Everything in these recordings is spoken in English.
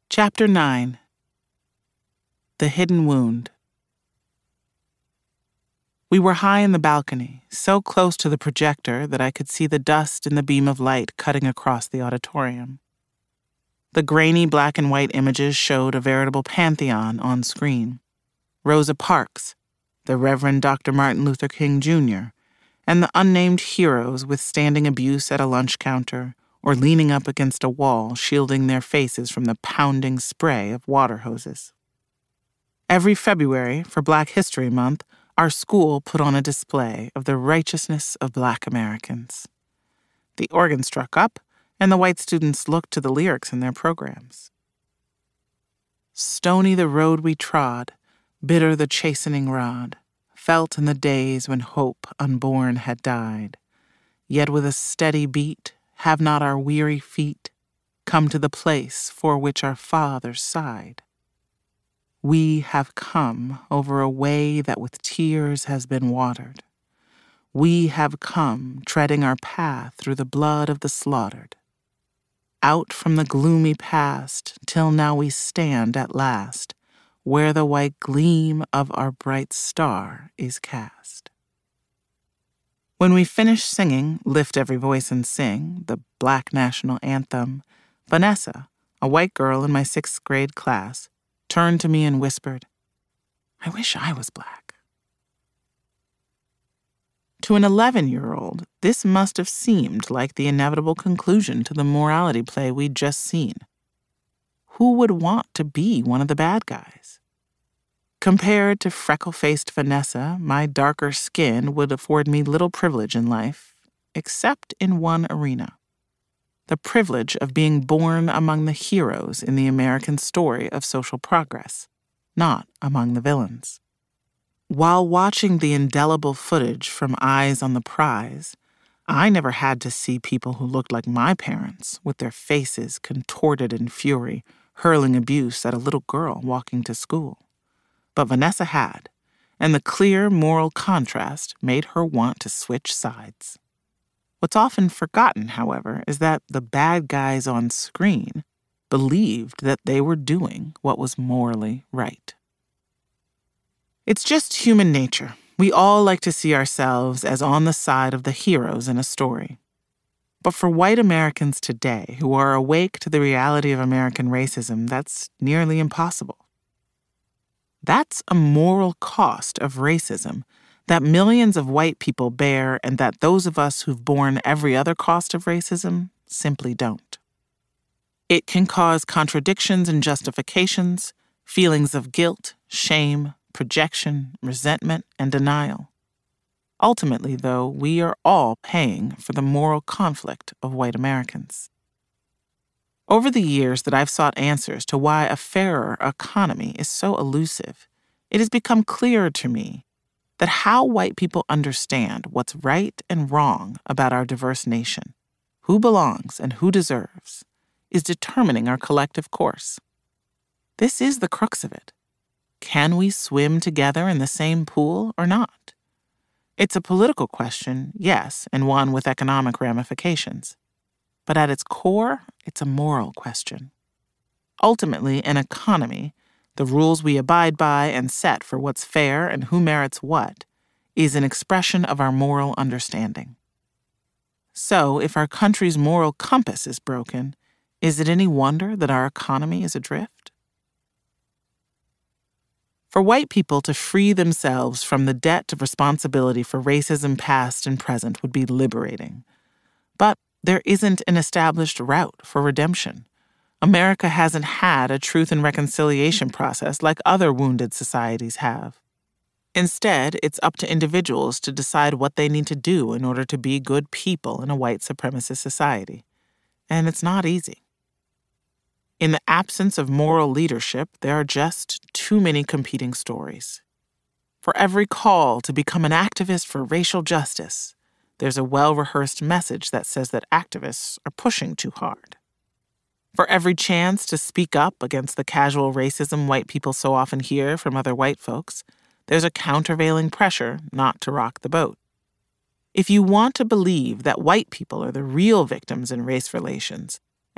Chapter 9. The Hidden Wound. We were high in the balcony, so close to the projector that I could see the dust in the beam of light cutting across the auditorium. The grainy black and white images showed a veritable pantheon on screen. Rosa Parks, the Reverend Dr. Martin Luther King Jr., and the unnamed heroes withstanding abuse at a lunch counter or leaning up against a wall, shielding their faces from the pounding spray of water hoses. Every February, for Black History Month, our school put on a display of the righteousness of Black Americans. The organ struck up, and the white students looked to the lyrics in their programs. Stony the road we trod, bitter the chastening rod, felt in the days when hope unborn had died. Yet with a steady beat, have not our weary feet come to the place for which our fathers sighed? We have come over a way that with tears has been watered. We have come treading our path through the blood of the slaughtered. Out from the gloomy past till now we stand at last, where the white gleam of our bright star is cast. When we finished singing Lift Every Voice and Sing, the Black National Anthem, Vanessa, a white girl in my 6th grade class, turned to me and whispered, "I wish I was Black." To an 11-year-old, this must have seemed like the inevitable conclusion to the morality play we'd just seen. Who would want to be one of the bad guys? Compared to freckle-faced Vanessa, my darker skin would afford me little privilege in life, except in one arena: the privilege of being born among the heroes in the American story of social progress, not among the villains. While watching the indelible footage from Eyes on the Prize, I never had to see people who looked like my parents, with their faces contorted in fury, hurling abuse at a little girl walking to school. But Vanessa had, and the clear moral contrast made her want to switch sides. What's often forgotten, however, is that the bad guys on screen believed that they were doing what was morally right. It's just human nature. We all like to see ourselves as on the side of the heroes in a story. But for white Americans today who are awake to the reality of American racism, that's nearly impossible. That's a moral cost of racism that millions of white people bear and that those of us who've borne every other cost of racism simply don't. It can cause contradictions and justifications, feelings of guilt, shame, projection, resentment, and denial. Ultimately, though, we are all paying for the moral conflict of white Americans. Over the years that I've sought answers to why a fairer economy is so elusive, it has become clearer to me that how white people understand what's right and wrong about our diverse nation, who belongs and who deserves, is determining our collective course. This is the crux of it. Can we swim together in the same pool or not? It's a political question, yes, and one with economic ramifications. But at its core, it's a moral question. Ultimately, an economy, the rules we abide by and set for what's fair and who merits what, is an expression of our moral understanding. So, if our country's moral compass is broken, is it any wonder that our economy is adrift? For white people to free themselves from the debt of responsibility for racism past and present would be liberating. But there isn't an established route for redemption. America hasn't had a truth and reconciliation process like other wounded societies have. Instead, it's up to individuals to decide what they need to do in order to be good people in a white supremacist society. And it's not easy. In the absence of moral leadership, there are just too many competing stories. For every call to become an activist for racial justice, there's a well-rehearsed message that says that activists are pushing too hard. For every chance to speak up against the casual racism white people so often hear from other white folks, there's a countervailing pressure not to rock the boat. If you want to believe that white people are the real victims in race relations,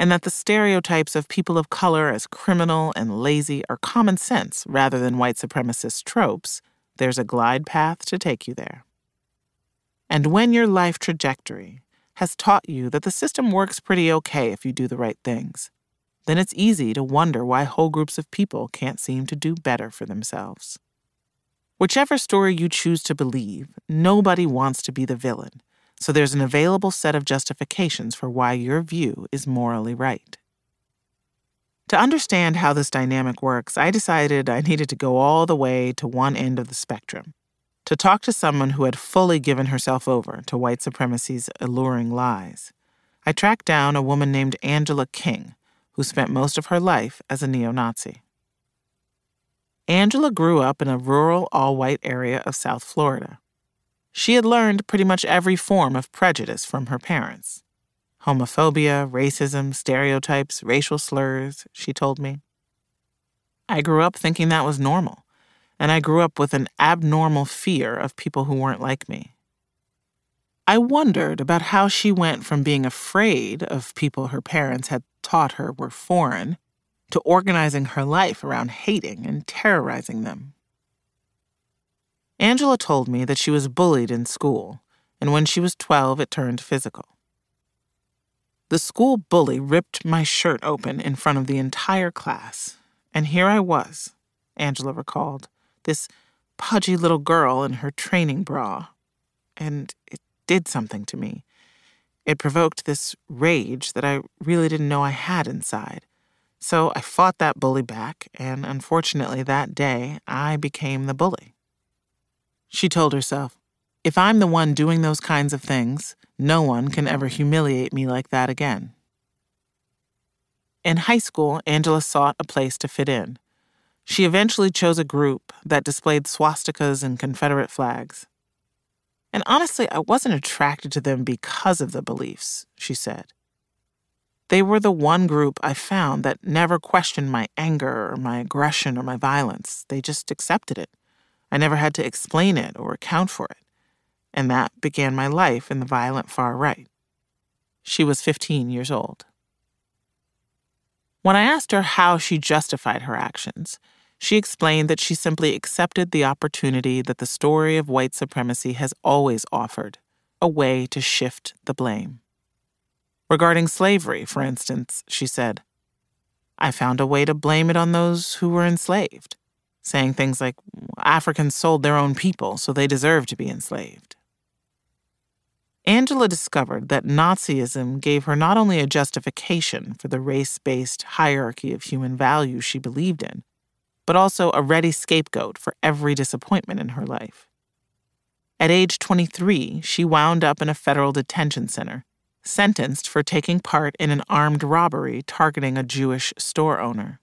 and that the stereotypes of people of color as criminal and lazy are common sense rather than white supremacist tropes, there's a glide path to take you there. And when your life trajectory has taught you that the system works pretty okay if you do the right things, then it's easy to wonder why whole groups of people can't seem to do better for themselves. Whichever story you choose to believe, nobody wants to be the villain, so there's an available set of justifications for why your view is morally right. To understand how this dynamic works, I decided I needed to go all the way to one end of the spectrum, to talk to someone who had fully given herself over to white supremacy's alluring lies. I tracked down a woman named Angela King, who spent most of her life as a neo-Nazi. Angela grew up in a rural, all-white area of South Florida. She had learned pretty much every form of prejudice from her parents. Homophobia, racism, stereotypes, racial slurs, she told me. I grew up thinking that was normal, and I grew up with an abnormal fear of people who weren't like me. I wondered about how she went from being afraid of people her parents had taught her were foreign to organizing her life around hating and terrorizing them. Angela told me that she was bullied in school, and when she was 12, it turned physical. The school bully ripped my shirt open in front of the entire class, and here I was, Angela recalled, this pudgy little girl in her training bra, and it did something to me. It provoked this rage that I really didn't know I had inside. So I fought that bully back, and unfortunately that day, I became the bully. She told herself, if I'm the one doing those kinds of things, no one can ever humiliate me like that again. In high school, Angela sought a place to fit in. She eventually chose a group that displayed swastikas and Confederate flags. And honestly, I wasn't attracted to them because of the beliefs, she said. They were the one group I found that never questioned my anger or my aggression or my violence. They just accepted it. I never had to explain it or account for it. And that began my life in the violent far right. She was 15 years old. When I asked her how she justified her actions, she explained that she simply accepted the opportunity that the story of white supremacy has always offered, a way to shift the blame. Regarding slavery, for instance, she said, I found a way to blame it on those who were enslaved, saying things like, Africans sold their own people, so they deserve to be enslaved. Angela discovered that Nazism gave her not only a justification for the race-based hierarchy of human values she believed in, but also a ready scapegoat for every disappointment in her life. At age 23, she wound up in a federal detention center, sentenced for taking part in an armed robbery targeting a Jewish store owner.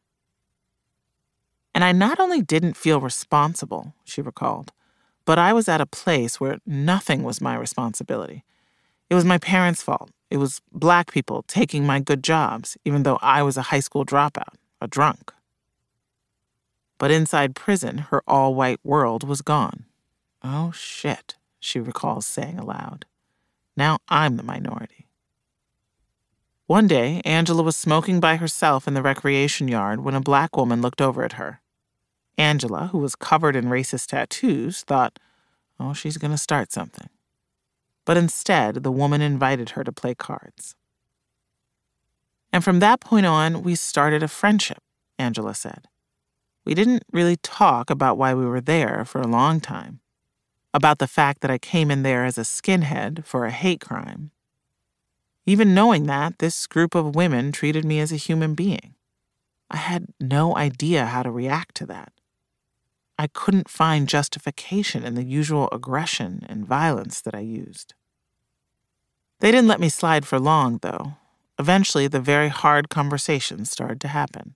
And I not only didn't feel responsible, she recalled, but I was at a place where nothing was my responsibility. It was my parents' fault. It was Black people taking my good jobs, even though I was a high school dropout, a drunk. But inside prison, her all-white world was gone. Oh, shit, she recalls saying aloud. Now I'm the minority. One day, Angela was smoking by herself in the recreation yard when a Black woman looked over at her. Angela, who was covered in racist tattoos, thought, oh, she's going to start something. But instead, the woman invited her to play cards. And from that point on, we started a friendship, Angela said. We didn't really talk about why we were there for a long time, about the fact that I came in there as a skinhead for a hate crime. Even knowing that, this group of women treated me as a human being. I had no idea how to react to that. I couldn't find justification in the usual aggression and violence that I used. They didn't let me slide for long, though. Eventually, the very hard conversations started to happen.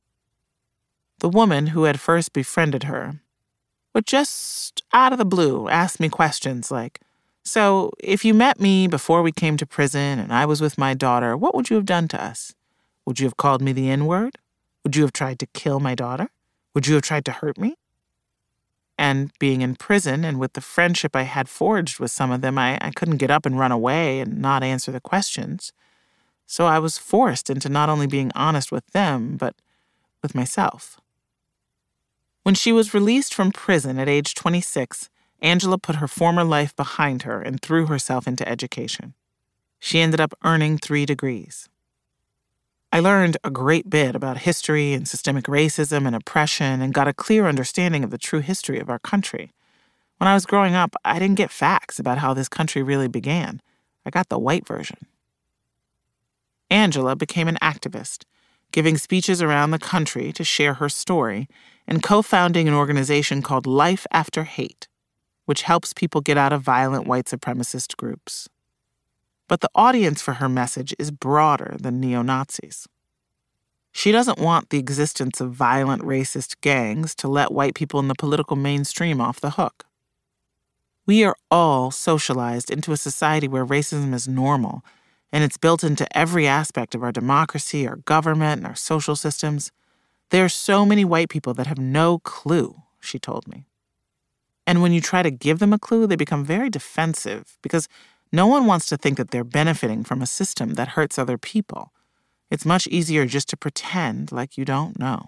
The woman who had first befriended her would just out of the blue ask me questions like, so, if you met me before we came to prison and I was with my daughter, what would you have done to us? Would you have called me the N-word? Would you have tried to kill my daughter? Would you have tried to hurt me? And being in prison and with the friendship I had forged with some of them, I couldn't get up and run away and not answer the questions. So I was forced into not only being honest with them, but with myself. When she was released from prison at age 26, Angela put her former life behind her and threw herself into education. She ended up earning 3 degrees. I learned a great bit about history and systemic racism and oppression and got a clear understanding of the true history of our country. When I was growing up, I didn't get facts about how this country really began. I got the white version. Angela became an activist, giving speeches around the country to share her story and co-founding an organization called Life After Hate, which helps people get out of violent white supremacist groups. But the audience for her message is broader than neo-Nazis. She doesn't want the existence of violent racist gangs to let white people in the political mainstream off the hook. We are all socialized into a society where racism is normal, and it's built into every aspect of our democracy, our government, and our social systems. There are so many white people that have no clue, she told me. And when you try to give them a clue, they become very defensive because no one wants to think that they're benefiting from a system that hurts other people. It's much easier just to pretend like you don't know.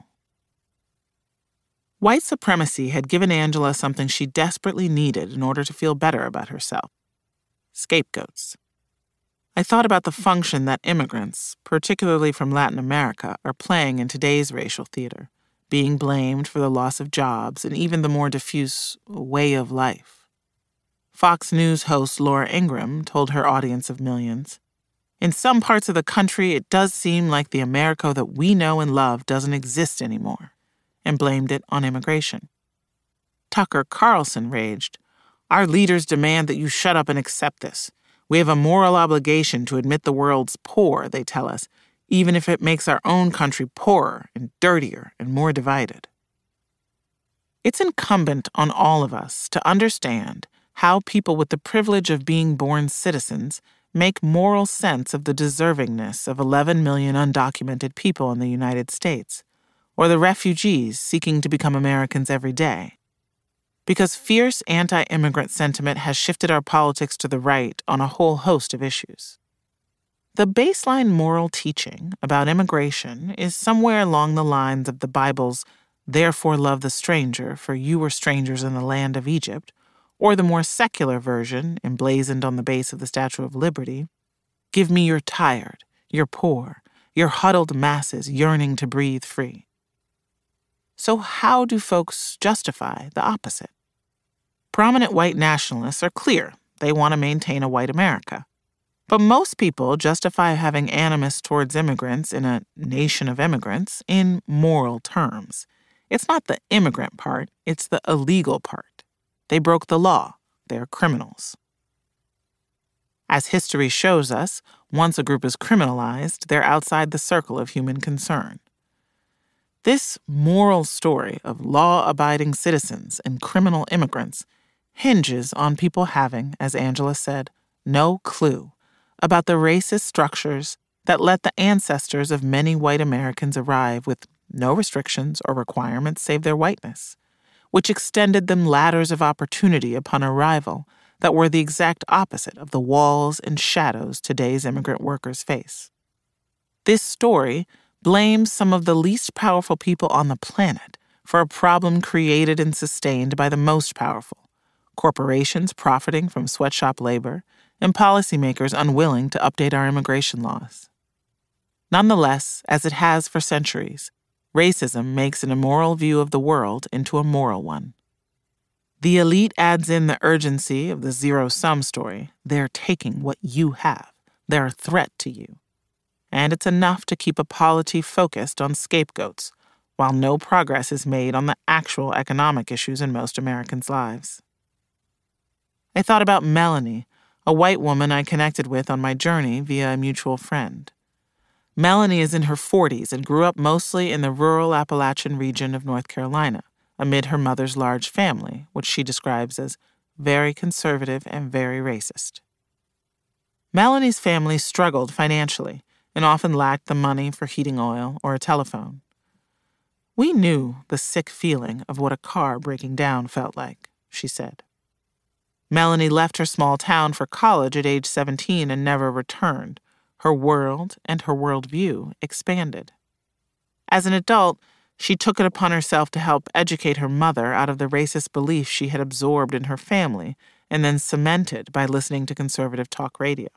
White supremacy had given Angela something she desperately needed in order to feel better about herself: scapegoats. I thought about the function that immigrants, particularly from Latin America, are playing in today's racial theater, being blamed for the loss of jobs and even the more diffuse way of life. Fox News host Laura Ingraham told her audience of millions, "In some parts of the country, it does seem like the America that we know and love doesn't exist anymore," and blamed it on immigration. Tucker Carlson raged, "Our leaders demand that you shut up and accept this. We have a moral obligation to admit the world's poor, they tell us, even if it makes our own country poorer and dirtier and more divided." It's incumbent on all of us to understand how people with the privilege of being born citizens make moral sense of the deservingness of 11 million undocumented people in the United States, or the refugees seeking to become Americans every day. Because fierce anti-immigrant sentiment has shifted our politics to the right on a whole host of issues. The baseline moral teaching about immigration is somewhere along the lines of the Bible's "Therefore love the stranger, for you were strangers in the land of Egypt," or the more secular version, emblazoned on the base of the Statue of Liberty, "Give me your tired, your poor, your huddled masses yearning to breathe free." So how do folks justify the opposite? Prominent white nationalists are clear they want to maintain a white America. But most people justify having animus towards immigrants in a nation of immigrants in moral terms. It's not the immigrant part, it's the illegal part. They broke the law. They're criminals. As history shows us, once a group is criminalized, they're outside the circle of human concern. This moral story of law-abiding citizens and criminal immigrants hinges on people having, as Angela said, no clue about the racist structures that let the ancestors of many white Americans arrive with no restrictions or requirements save their whiteness, which extended them ladders of opportunity upon arrival that were the exact opposite of the walls and shadows today's immigrant workers face. This story blames some of the least powerful people on the planet for a problem created and sustained by the most powerful, corporations profiting from sweatshop labor, and policymakers unwilling to update our immigration laws. Nonetheless, as it has for centuries, racism makes an immoral view of the world into a moral one. The elite adds in the urgency of the zero-sum story. They're taking what you have. They're a threat to you. And it's enough to keep a polity focused on scapegoats, while no progress is made on the actual economic issues in most Americans' lives. I thought about Melanie, a white woman I connected with on my journey via a mutual friend. Melanie is in her 40s and grew up mostly in the rural Appalachian region of North Carolina, amid her mother's large family, which she describes as very conservative and very racist. Melanie's family struggled financially and often lacked the money for heating oil or a telephone. "We knew the sick feeling of what a car breaking down felt like," she said. Melanie left her small town for college at age 17 and never returned, Her world and her worldview expanded. As an adult, she took it upon herself to help educate her mother out of the racist beliefs she had absorbed in her family and then cemented by listening to conservative talk radio.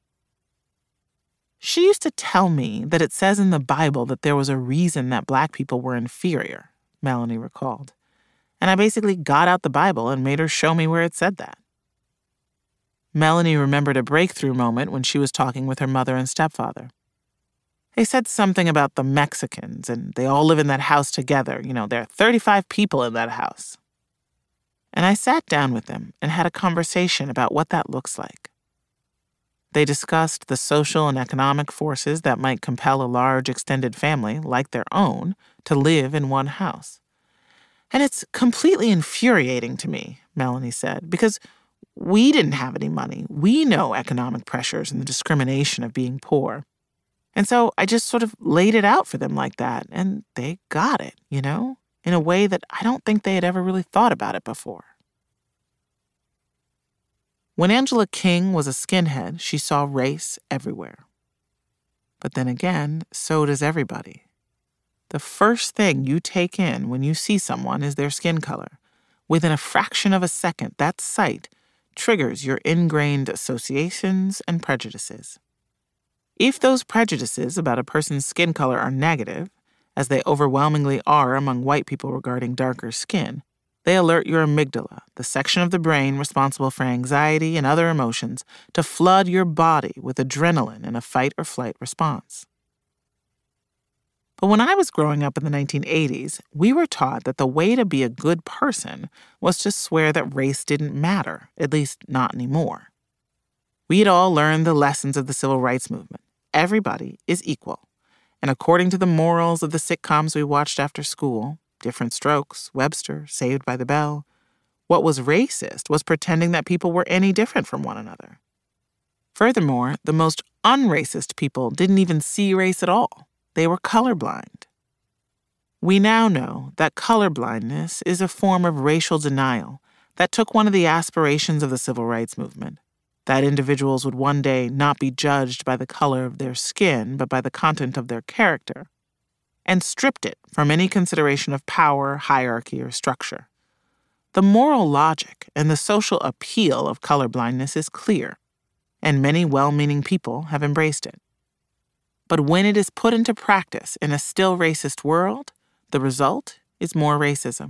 She used to tell me that it says in the Bible that there was a reason that Black people were inferior, Melanie recalled. And I basically got out the Bible and made her show me where it said that. Melanie remembered a breakthrough moment when she was talking with her mother and stepfather. They said something about the Mexicans, and they all live in that house together. There are 35 people in that house. And I sat down with them and had a conversation about what that looks like. They discussed the social and economic forces that might compel a large extended family, like their own, to live in one house. And it's completely infuriating to me, Melanie said, because we didn't have any money. We know economic pressures and the discrimination of being poor. And so I just sort of laid it out for them like that, and they got it, in a way that I don't think they had ever really thought about it before. When Angela King was a skinhead, she saw race everywhere. But then again, so does everybody. The first thing you take in when you see someone is their skin color. Within a fraction of a second, that sight triggers your ingrained associations and prejudices. If those prejudices about a person's skin color are negative, as they overwhelmingly are among white people regarding darker skin, they alert your amygdala, the section of the brain responsible for anxiety and other emotions, to flood your body with adrenaline in a fight or flight response. But when I was growing up in the 1980s, we were taught that the way to be a good person was to swear that race didn't matter, at least not anymore. We'd all learned the lessons of the civil rights movement. Everybody is equal. And according to the morals of the sitcoms we watched after school, Different Strokes, Webster, Saved by the Bell, what was racist was pretending that people were any different from one another. Furthermore, the most unracist people didn't even see race at all. They were colorblind. We now know that colorblindness is a form of racial denial that took one of the aspirations of the civil rights movement, that individuals would one day not be judged by the color of their skin, but by the content of their character, and stripped it from any consideration of power, hierarchy, or structure. The moral logic and the social appeal of colorblindness is clear, and many well-meaning people have embraced it. But when it is put into practice in a still racist world, the result is more racism.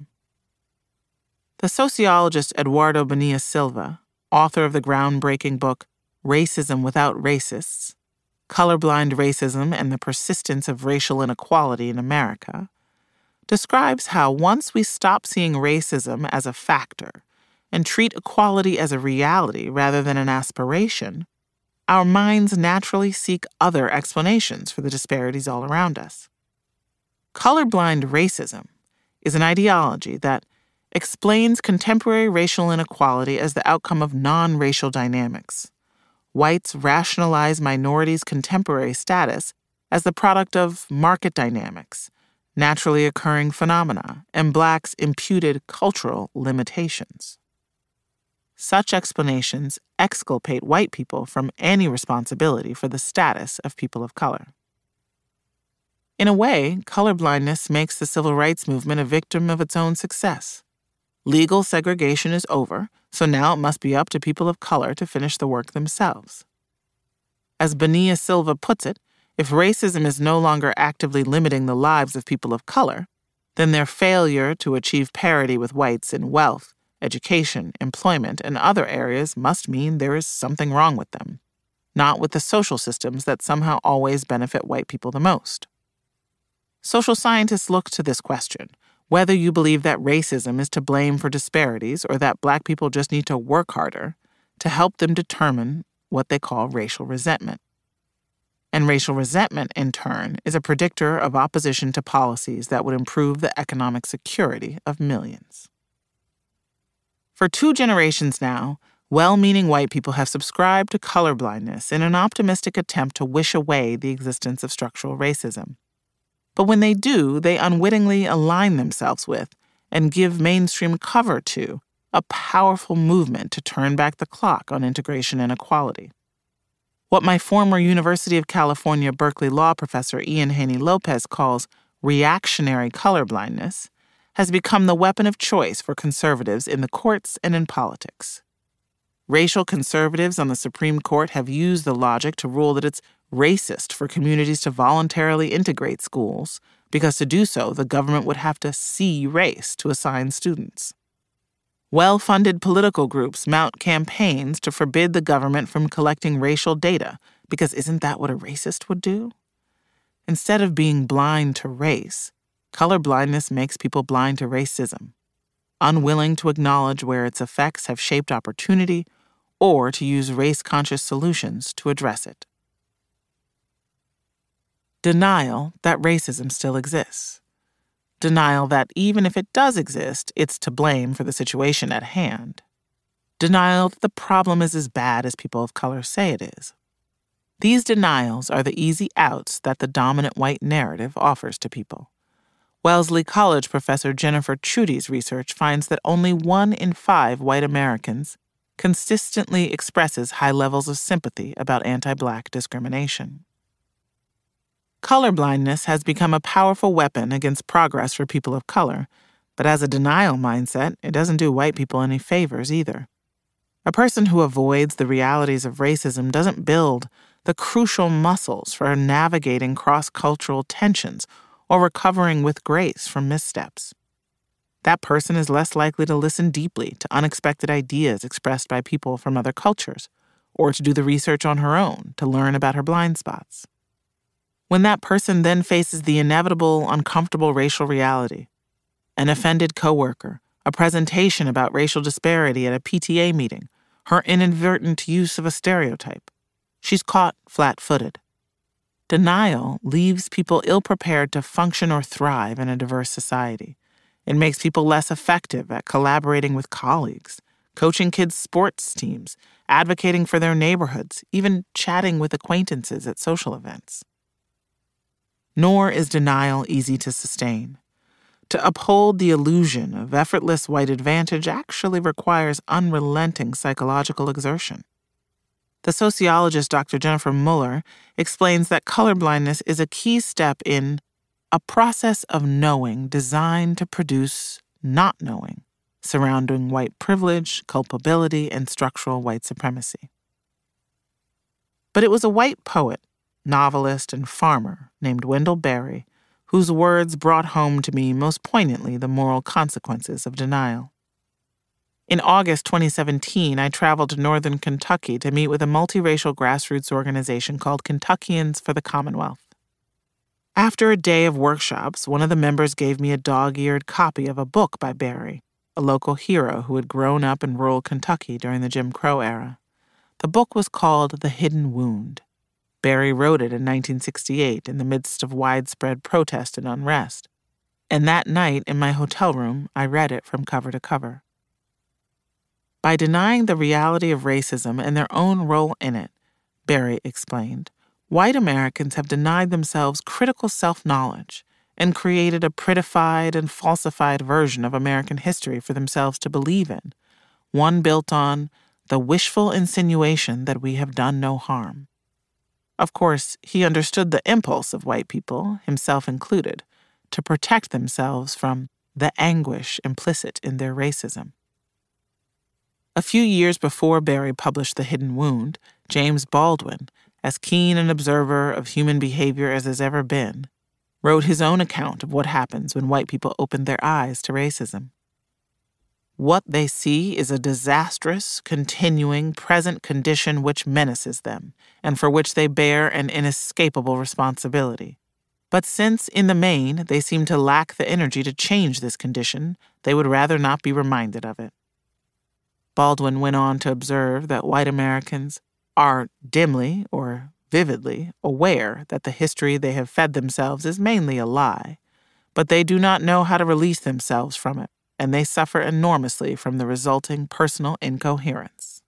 The sociologist Eduardo Bonilla Silva, author of the groundbreaking book Racism Without Racists, Colorblind Racism and the Persistence of Racial Inequality in America, describes how once we stop seeing racism as a factor and treat equality as a reality rather than an aspiration, our minds naturally seek other explanations for the disparities all around us. Colorblind racism is an ideology that explains contemporary racial inequality as the outcome of non-racial dynamics. Whites rationalize minorities' contemporary status as the product of market dynamics, naturally occurring phenomena, and blacks' imputed cultural limitations. Such explanations exculpate white people from any responsibility for the status of people of color. In a way, colorblindness makes the civil rights movement a victim of its own success. Legal segregation is over, so now it must be up to people of color to finish the work themselves. As Bonilla Silva puts it, if racism is no longer actively limiting the lives of people of color, then their failure to achieve parity with whites in wealth, education, employment, and other areas must mean there is something wrong with them, not with the social systems that somehow always benefit white people the most. Social scientists look to this question, whether you believe that racism is to blame for disparities or that black people just need to work harder, to help them determine what they call racial resentment. And racial resentment, in turn, is a predictor of opposition to policies that would improve the economic security of millions. For 2 generations now, well-meaning white people have subscribed to colorblindness in an optimistic attempt to wish away the existence of structural racism. But when they do, they unwittingly align themselves with and give mainstream cover to a powerful movement to turn back the clock on integration and equality. What my former University of California, Berkeley law professor Ian Haney Lopez calls reactionary colorblindness has become the weapon of choice for conservatives in the courts and in politics. Racial conservatives on the Supreme Court have used the logic to rule that it's racist for communities to voluntarily integrate schools, because to do so, the government would have to see race to assign students. Well-funded political groups mount campaigns to forbid the government from collecting racial data, because isn't that what a racist would do? Instead of being blind to race, colorblindness makes people blind to racism, unwilling to acknowledge where its effects have shaped opportunity or to use race-conscious solutions to address it. Denial that racism still exists. Denial that even if it does exist, it's to blame for the situation at hand. Denial that the problem is as bad as people of color say it is. These denials are the easy outs that the dominant white narrative offers to people. Wellesley College professor Jennifer Trudy's research finds that only 1 in 5 white Americans consistently expresses high levels of sympathy about anti-Black discrimination. Colorblindness has become a powerful weapon against progress for people of color, but as a denial mindset, it doesn't do white people any favors either. A person who avoids the realities of racism doesn't build the crucial muscles for navigating cross-cultural tensions or recovering with grace from missteps. That person is less likely to listen deeply to unexpected ideas expressed by people from other cultures, or to do the research on her own to learn about her blind spots. When that person then faces the inevitable, uncomfortable racial reality, an offended coworker, a presentation about racial disparity at a PTA meeting, her inadvertent use of a stereotype, she's caught flat-footed. Denial leaves people ill-prepared to function or thrive in a diverse society. It makes people less effective at collaborating with colleagues, coaching kids' sports teams, advocating for their neighborhoods, even chatting with acquaintances at social events. Nor is denial easy to sustain. To uphold the illusion of effortless white advantage actually requires unrelenting psychological exertion. The sociologist Dr. Jennifer Muller explains that colorblindness is a key step in a process of knowing designed to produce not knowing, surrounding white privilege, culpability, and structural white supremacy. But it was a white poet, novelist, and farmer named Wendell Berry whose words brought home to me most poignantly the moral consequences of denial. In August 2017, I traveled to northern Kentucky to meet with a multiracial grassroots organization called Kentuckians for the Commonwealth. After a day of workshops, one of the members gave me a dog-eared copy of a book by Berry, a local hero who had grown up in rural Kentucky during the Jim Crow era. The book was called The Hidden Wound. Berry wrote it in 1968 in the midst of widespread protest and unrest. And that night in my hotel room, I read it from cover to cover. By denying the reality of racism and their own role in it, Berry explained, white Americans have denied themselves critical self-knowledge and created a prettified and falsified version of American history for themselves to believe in, one built on the wishful insinuation that we have done no harm. Of course, he understood the impulse of white people, himself included, to protect themselves from the anguish implicit in their racism. A few years before Berry published The Hidden Wound, James Baldwin, as keen an observer of human behavior as has ever been, wrote his own account of what happens when white people open their eyes to racism. What they see is a disastrous, continuing, present condition which menaces them, and for which they bear an inescapable responsibility. But since, in the main, they seem to lack the energy to change this condition, they would rather not be reminded of it. Baldwin went on to observe that white Americans are dimly or vividly aware that the history they have fed themselves is mainly a lie, but they do not know how to release themselves from it, and they suffer enormously from the resulting personal incoherence.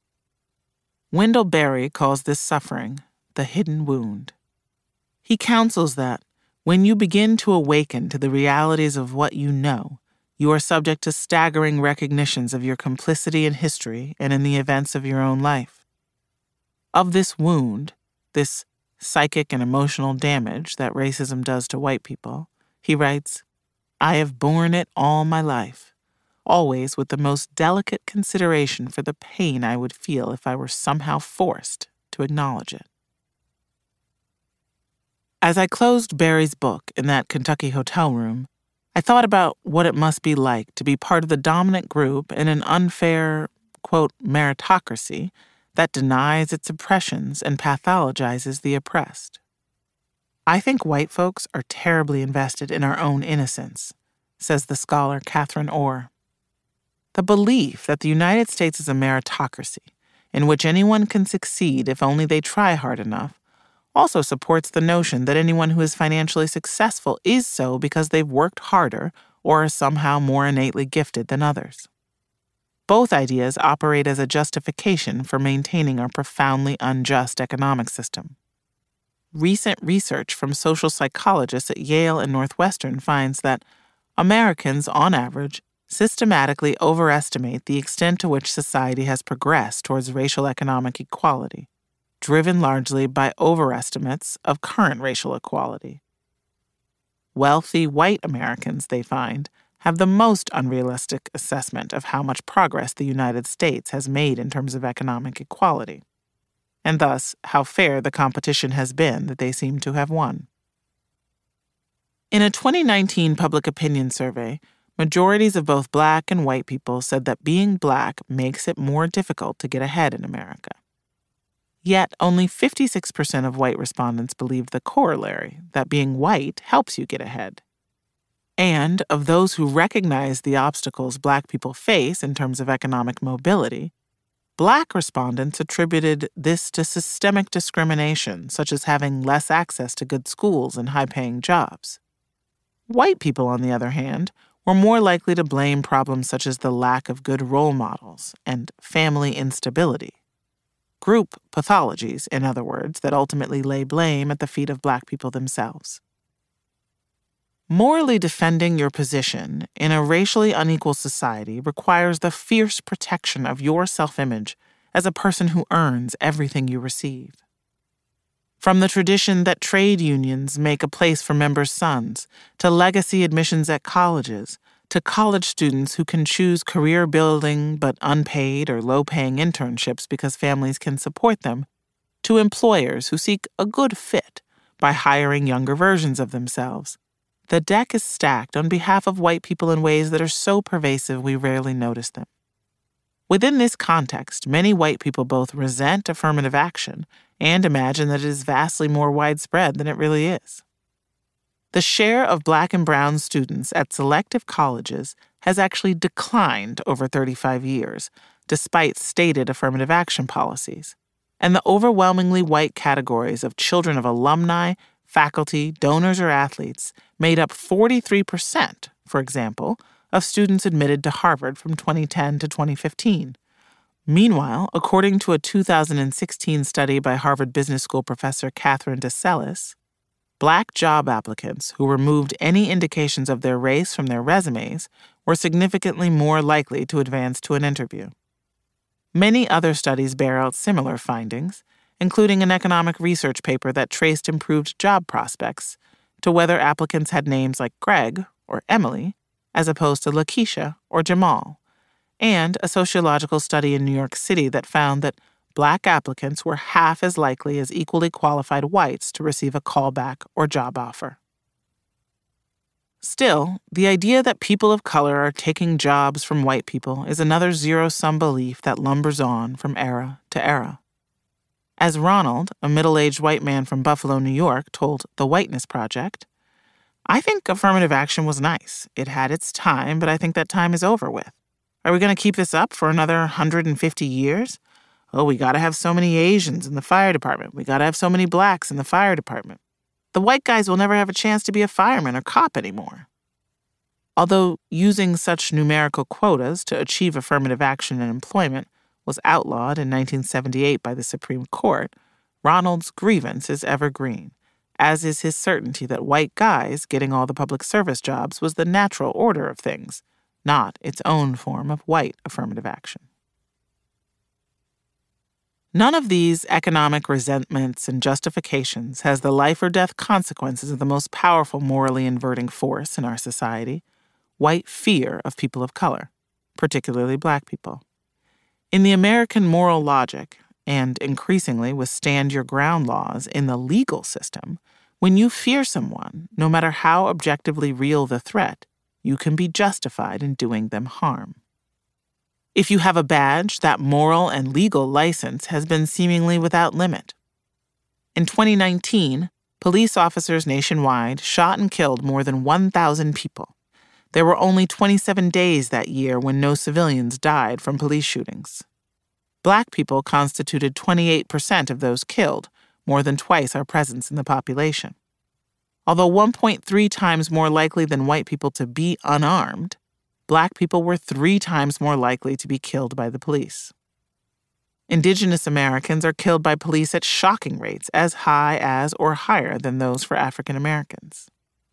Wendell Berry calls this suffering the hidden wound. He counsels that when you begin to awaken to the realities of what you know, you are subject to staggering recognitions of your complicity in history and in the events of your own life. Of this wound, this psychic and emotional damage that racism does to white people, he writes, "I have borne it all my life, always with the most delicate consideration for the pain I would feel if I were somehow forced to acknowledge it." As I closed Barry's book in that Kentucky hotel room, I thought about what it must be like to be part of the dominant group in an unfair, quote, meritocracy that denies its oppressions and pathologizes the oppressed. I think white folks are terribly invested in our own innocence, says the scholar Catherine Orr. The belief that the United States is a meritocracy in which anyone can succeed if only they try hard enough also supports the notion that anyone who is financially successful is so because they've worked harder or are somehow more innately gifted than others. Both ideas operate as a justification for maintaining our profoundly unjust economic system. Recent research from social psychologists at Yale and Northwestern finds that Americans, on average, systematically overestimate the extent to which society has progressed towards racial economic equality, driven largely by overestimates of current racial equality. Wealthy white Americans, they find, have the most unrealistic assessment of how much progress the United States has made in terms of economic equality, and thus how fair the competition has been that they seem to have won. In a 2019 public opinion survey, majorities of both Black and white people said that being Black makes it more difficult to get ahead in America. Yet, only 56% of white respondents believed the corollary, that being white helps you get ahead. And of those who recognize the obstacles Black people face in terms of economic mobility, Black respondents attributed this to systemic discrimination, such as having less access to good schools and high-paying jobs. White people, on the other hand, were more likely to blame problems such as the lack of good role models and family instability. Group pathologies, in other words, that ultimately lay blame at the feet of Black people themselves. Morally defending your position in a racially unequal society requires the fierce protection of your self-image as a person who earns everything you receive. From the tradition that trade unions make a place for members' sons, to legacy admissions at colleges, to college students who can choose career-building but unpaid or low-paying internships because families can support them, to employers who seek a good fit by hiring younger versions of themselves. The deck is stacked on behalf of white people in ways that are so pervasive we rarely notice them. Within this context, many white people both resent affirmative action and imagine that it is vastly more widespread than it really is. The share of Black and brown students at selective colleges has actually declined over 35 years, despite stated affirmative action policies. And the overwhelmingly white categories of children of alumni, faculty, donors, or athletes made up 43%, for example, of students admitted to Harvard from 2010 to 2015. Meanwhile, according to a 2016 study by Harvard Business School professor Catherine DeSellis, Black job applicants who removed any indications of their race from their resumes were significantly more likely to advance to an interview. Many other studies bear out similar findings, including an economic research paper that traced improved job prospects to whether applicants had names like Greg or Emily, as opposed to Lakeisha or Jamal, and a sociological study in New York City that found that Black applicants were half as likely as equally qualified whites to receive a callback or job offer. Still, the idea that people of color are taking jobs from white people is another zero-sum belief that lumbers on from era to era. As Ronald, a middle-aged white man from Buffalo, New York, told The Whiteness Project, "I think affirmative action was nice. It had its time, but I think that time is over with. Are we going to keep this up for another 150 years? Oh, we got to have so many Asians in the fire department. We got to have so many Blacks in the fire department. The white guys will never have a chance to be a fireman or cop anymore." Although using such numerical quotas to achieve affirmative action in employment was outlawed in 1978 by the Supreme Court, Ronald's grievance is evergreen, as is his certainty that white guys getting all the public service jobs was the natural order of things, not its own form of white affirmative action. None of these economic resentments and justifications has the life or death consequences of the most powerful morally inverting force in our society, white fear of people of color, particularly Black people. In the American moral logic, and increasingly with stand-your-ground laws in the legal system, when you fear someone, no matter how objectively real the threat, you can be justified in doing them harm. If you have a badge, that moral and legal license has been seemingly without limit. In 2019, police officers nationwide shot and killed more than 1,000 people. There were only 27 days that year when no civilians died from police shootings. Black people constituted 28% of those killed, more than twice our presence in the population. Although 1.3 times more likely than white people to be unarmed, Black people were 3 times more likely to be killed by the police. Indigenous Americans are killed by police at shocking rates, as high as or higher than those for African Americans.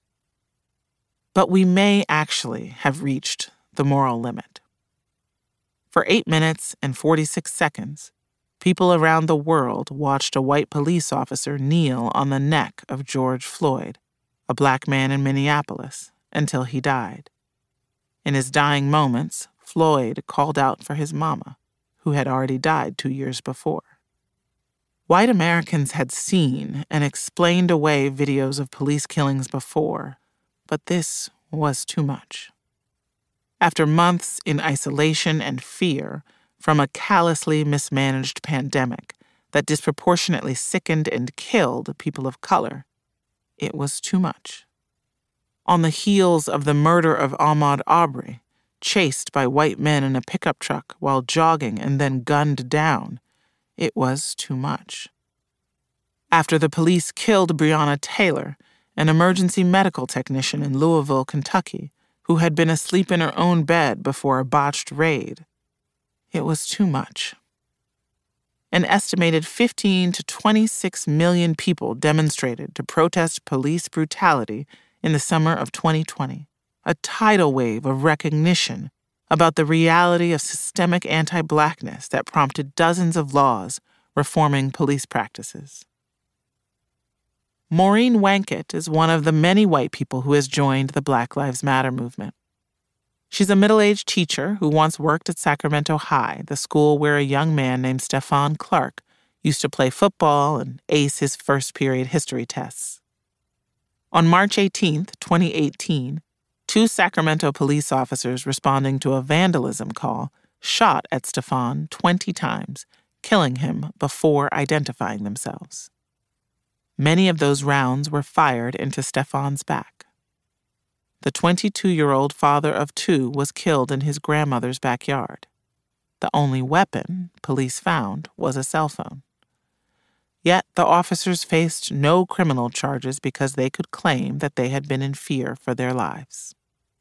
But we may actually have reached the moral limit. For 8 minutes and 46 seconds, people around the world watched a white police officer kneel on the neck of George Floyd, a Black man in Minneapolis, until he died. In his dying moments, Floyd called out for his mama, who had already died 2 years before. White Americans had seen and explained away videos of police killings before, but this was too much. After months in isolation and fear from a callously mismanaged pandemic that disproportionately sickened and killed people of color, it was too much. On the heels of the murder of Ahmaud Arbery, chased by white men in a pickup truck while jogging and then gunned down, it was too much. After the police killed Breonna Taylor, an emergency medical technician in Louisville, Kentucky, who had been asleep in her own bed before a botched raid, it was too much. An estimated 15 to 26 million people demonstrated to protest police brutality in the summer of 2020, a tidal wave of recognition about the reality of systemic anti-Blackness that prompted dozens of laws reforming police practices. Maureen Wankett is one of the many white people who has joined the Black Lives Matter movement. She's a middle-aged teacher who once worked at Sacramento High, the school where a young man named Stephon Clark used to play football and ace his first-period history tests. On March 18, 2018, 2 Sacramento police officers responding to a vandalism call shot at Stephon 20 times, killing him before identifying themselves. Many of those rounds were fired into Stephon's back. The 22-year-old father of 2 was killed in his grandmother's backyard. The only weapon police found was a cell phone. Yet the officers faced no criminal charges because they could claim that they had been in fear for their lives.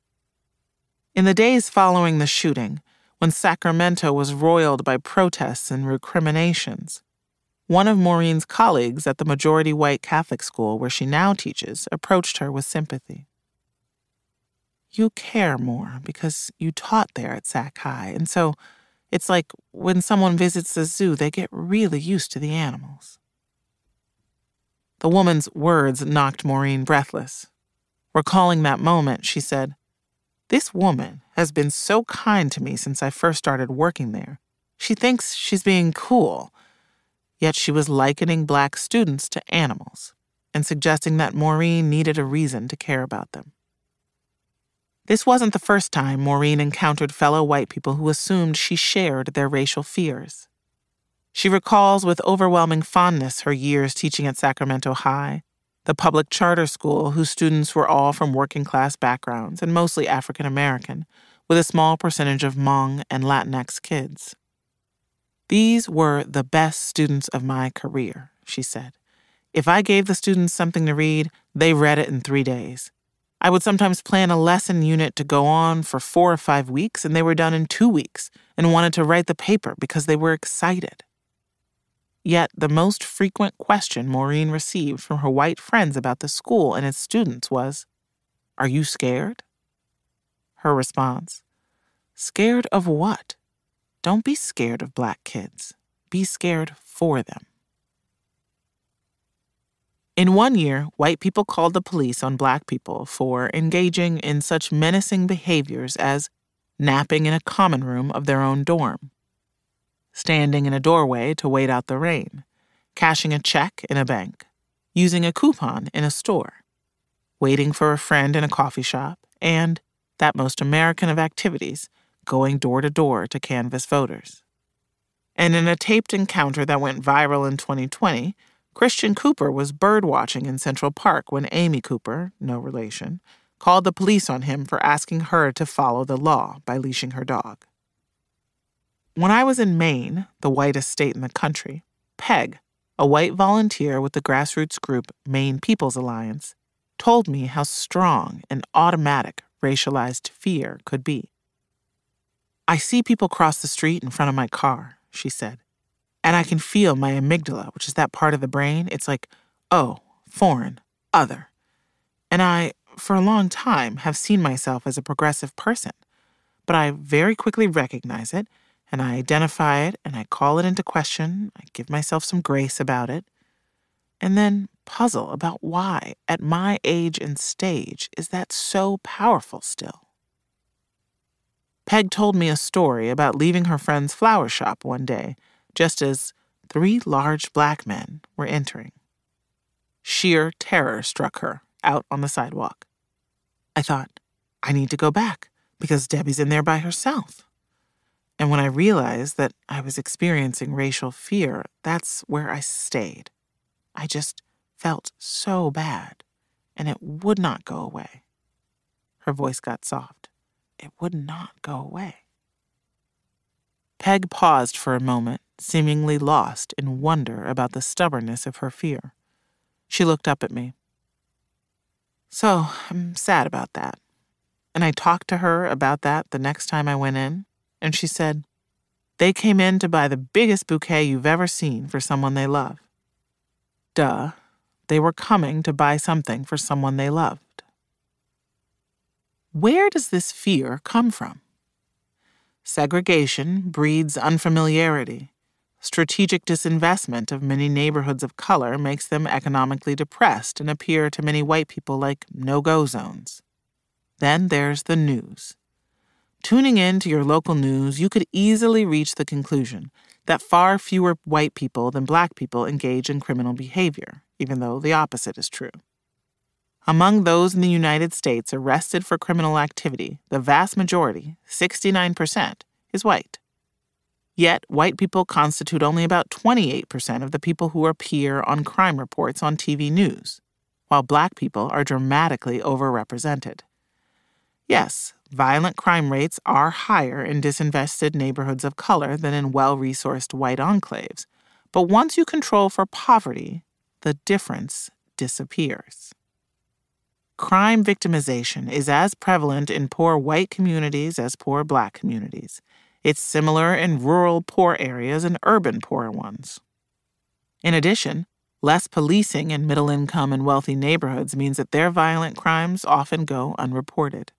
In the days following the shooting, when Sacramento was roiled by protests and recriminations, one of Maureen's colleagues at the majority-white Catholic school where she now teaches approached her with sympathy. You care more because you taught there at Sac High, and so it's like when someone visits the zoo, they get really used to the animals. The woman's words knocked Maureen breathless. Recalling that moment, she said, "This woman has been so kind to me since I first started working there. She thinks she's being cool." Yet she was likening Black students to animals and suggesting that Maureen needed a reason to care about them. This wasn't the first time Maureen encountered fellow white people who assumed she shared their racial fears. She recalls with overwhelming fondness her years teaching at Sacramento High, the public charter school whose students were all from working-class backgrounds and mostly African American, with a small percentage of Hmong and Latinx kids. "These were the best students of my career," she said. "If I gave the students something to read, they read it in 3 days. I would sometimes plan a lesson unit to go on for 4 or 5 weeks, and they were done in 2 weeks and wanted to write the paper because they were excited." Yet the most frequent question Maureen received from her white friends about the school and its students was, "Are you scared?" Her response, "Scared of what? Don't be scared of Black kids. be scared for them. In one year, white people called the police on black people for engaging in such menacing behaviors as napping in a common room of their own dorm, standing in a doorway to wait out the rain, cashing a check in a bank, using a coupon in a store, waiting for a friend in a coffee shop, and, that most American of activities, going door to door to canvass voters. And in a taped encounter that went viral in 2020, Christian Cooper was birdwatching in Central Park when Amy Cooper, no relation, called the police on him for asking her to follow the law by leashing her dog. When I was in Maine, the whitest state in the country, Peg, a white volunteer with the grassroots group Maine People's Alliance, told me how strong and automatic racialized fear could be. "I see people cross the street in front of my car," she said, "and I can feel my amygdala, which is that part of the brain. It's like, oh, foreign, other. And I, for a long time, have seen myself as a progressive person, but I very quickly recognize it, and I identify it, and I call it into question. I give myself some grace about it, and then puzzle about why, at my age and stage, is that so powerful still." Peg told me a story about leaving her friend's flower shop one day, just as 3 large black men were entering. Sheer terror struck her out on the sidewalk. I thought, I need to go back because Debbie's in there by herself. And when I realized that I was experiencing racial fear, that's where I stayed. I just felt so bad, and it would not go away. Her voice got soft. It would not go away. Peg paused for a moment, seemingly lost in wonder about the stubbornness of her fear. She looked up at me. "So, I'm sad about that." And I talked to her about that the next time I went in, and she said, "They came in to buy the biggest bouquet you've ever seen for someone they love." Duh, they were coming to buy something for someone they loved. Where does this fear come from? Segregation breeds unfamiliarity. Strategic disinvestment of many neighborhoods of color makes them economically depressed and appear to many white people like no-go zones. Then there's the news. Tuning in to your local news, you could easily reach the conclusion that far fewer white people than black people engage in criminal behavior, even though the opposite is true. Among those in the United States arrested for criminal activity, the vast majority, 69%, is white. Yet, white people constitute only about 28% of the people who appear on crime reports on TV news, while black people are dramatically overrepresented. Yes, violent crime rates are higher in disinvested neighborhoods of color than in well-resourced white enclaves, but once you control for poverty, the difference disappears. Crime victimization is as prevalent in poor white communities as poor black communities. It's similar in rural poor areas and urban poor ones. In addition, less policing in middle-income and wealthy neighborhoods means that their violent crimes often go unreported.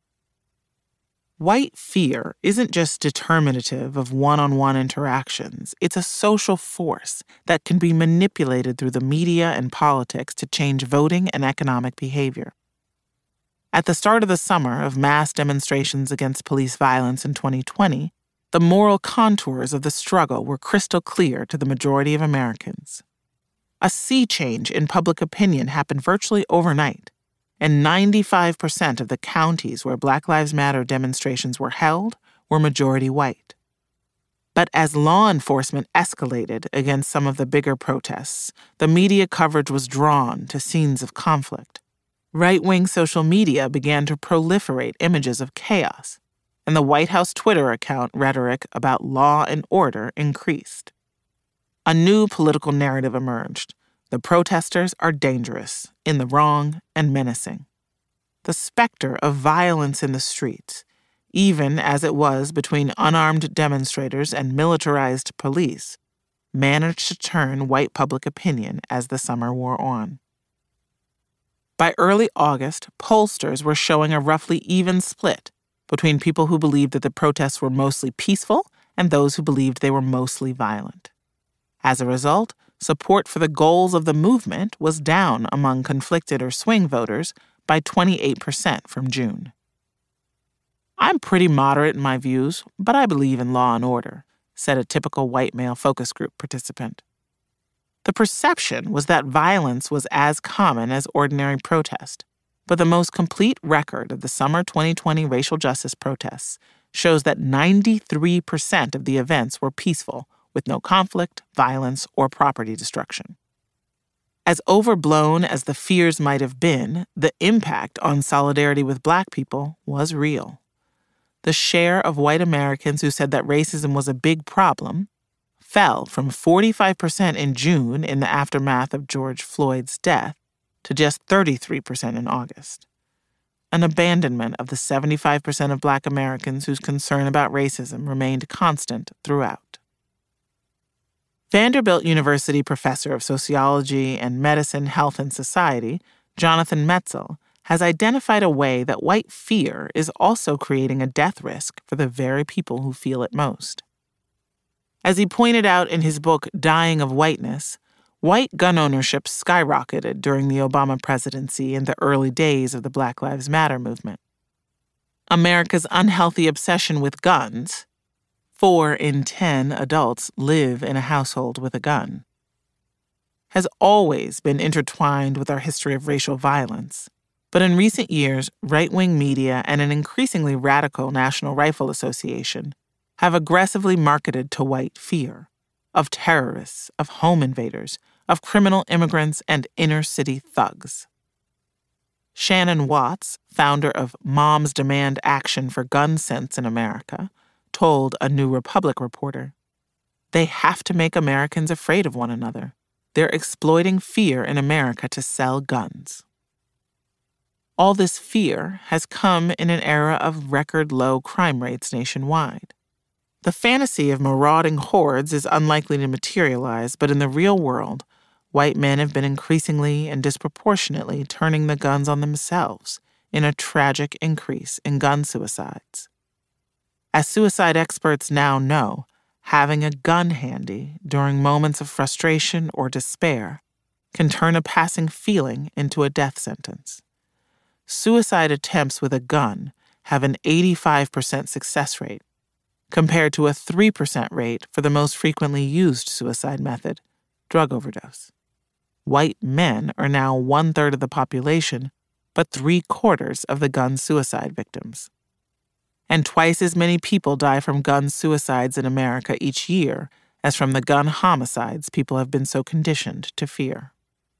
White fear isn't just determinative of one-on-one interactions. It's a social force that can be manipulated through the media and politics to change voting and economic behavior. At the start of the summer of mass demonstrations against police violence in 2020, the moral contours of the struggle were crystal clear to the majority of Americans. A sea change in public opinion happened virtually overnight, and 95% of the counties where Black Lives Matter demonstrations were held were majority white. But as law enforcement escalated against some of the bigger protests, the media coverage was drawn to scenes of conflict. Right-wing social media began to proliferate images of chaos, and the White House Twitter account rhetoric about law and order increased. A new political narrative emerged. The protesters are dangerous, in the wrong, and menacing. The specter of violence in the streets, even as it was between unarmed demonstrators and militarized police, managed to turn white public opinion as the summer wore on. By early August, pollsters were showing a roughly even split between people who believed that the protests were mostly peaceful and those who believed they were mostly violent. As a result, support for the goals of the movement was down among conflicted or swing voters by 28% from June. "I'm pretty moderate in my views, but I believe in law and order," said a typical white male focus group participant. The perception was that violence was as common as ordinary protest, but the most complete record of the summer 2020 racial justice protests shows that 93% of the events were peaceful, with no conflict, violence, or property destruction. As overblown as the fears might have been, the impact on solidarity with Black people was real. The share of white Americans who said that racism was a big problem fell from 45% in June in the aftermath of George Floyd's death to just 33% in August. An abandonment of the 75% of Black Americans whose concern about racism remained constant throughout. Vanderbilt University professor of sociology and medicine, health, and society, Jonathan Metzl, has identified a way that white fear is also creating a death risk for the very people who feel it most. As he pointed out in his book, Dying of Whiteness, white gun ownership skyrocketed during the Obama presidency in the early days of the Black Lives Matter movement. America's unhealthy obsession with guns — 4 in 10 adults live in a household with a gun — has always been intertwined with our history of racial violence. But in recent years, right-wing media and an increasingly radical National Rifle Association have aggressively marketed to white fear of terrorists, of home invaders, of criminal immigrants, and inner-city thugs. Shannon Watts, founder of Moms Demand Action for Gun Sense in America, told a New Republic reporter, "They have to make Americans afraid of one another. They're exploiting fear in America to sell guns." All this fear has come in an era of record-low crime rates nationwide. The fantasy of marauding hordes is unlikely to materialize, but in the real world, white men have been increasingly and disproportionately turning the guns on themselves in a tragic increase in gun suicides. As suicide experts now know, having a gun handy during moments of frustration or despair can turn a passing feeling into a death sentence. Suicide attempts with a gun have an 85% success rate, compared to a 3% rate for the most frequently used suicide method, drug overdose. White men are now 1/3 of the population, but 3/4 of the gun suicide victims. And twice as many people die from gun suicides in America each year as from the gun homicides people have been so conditioned to fear.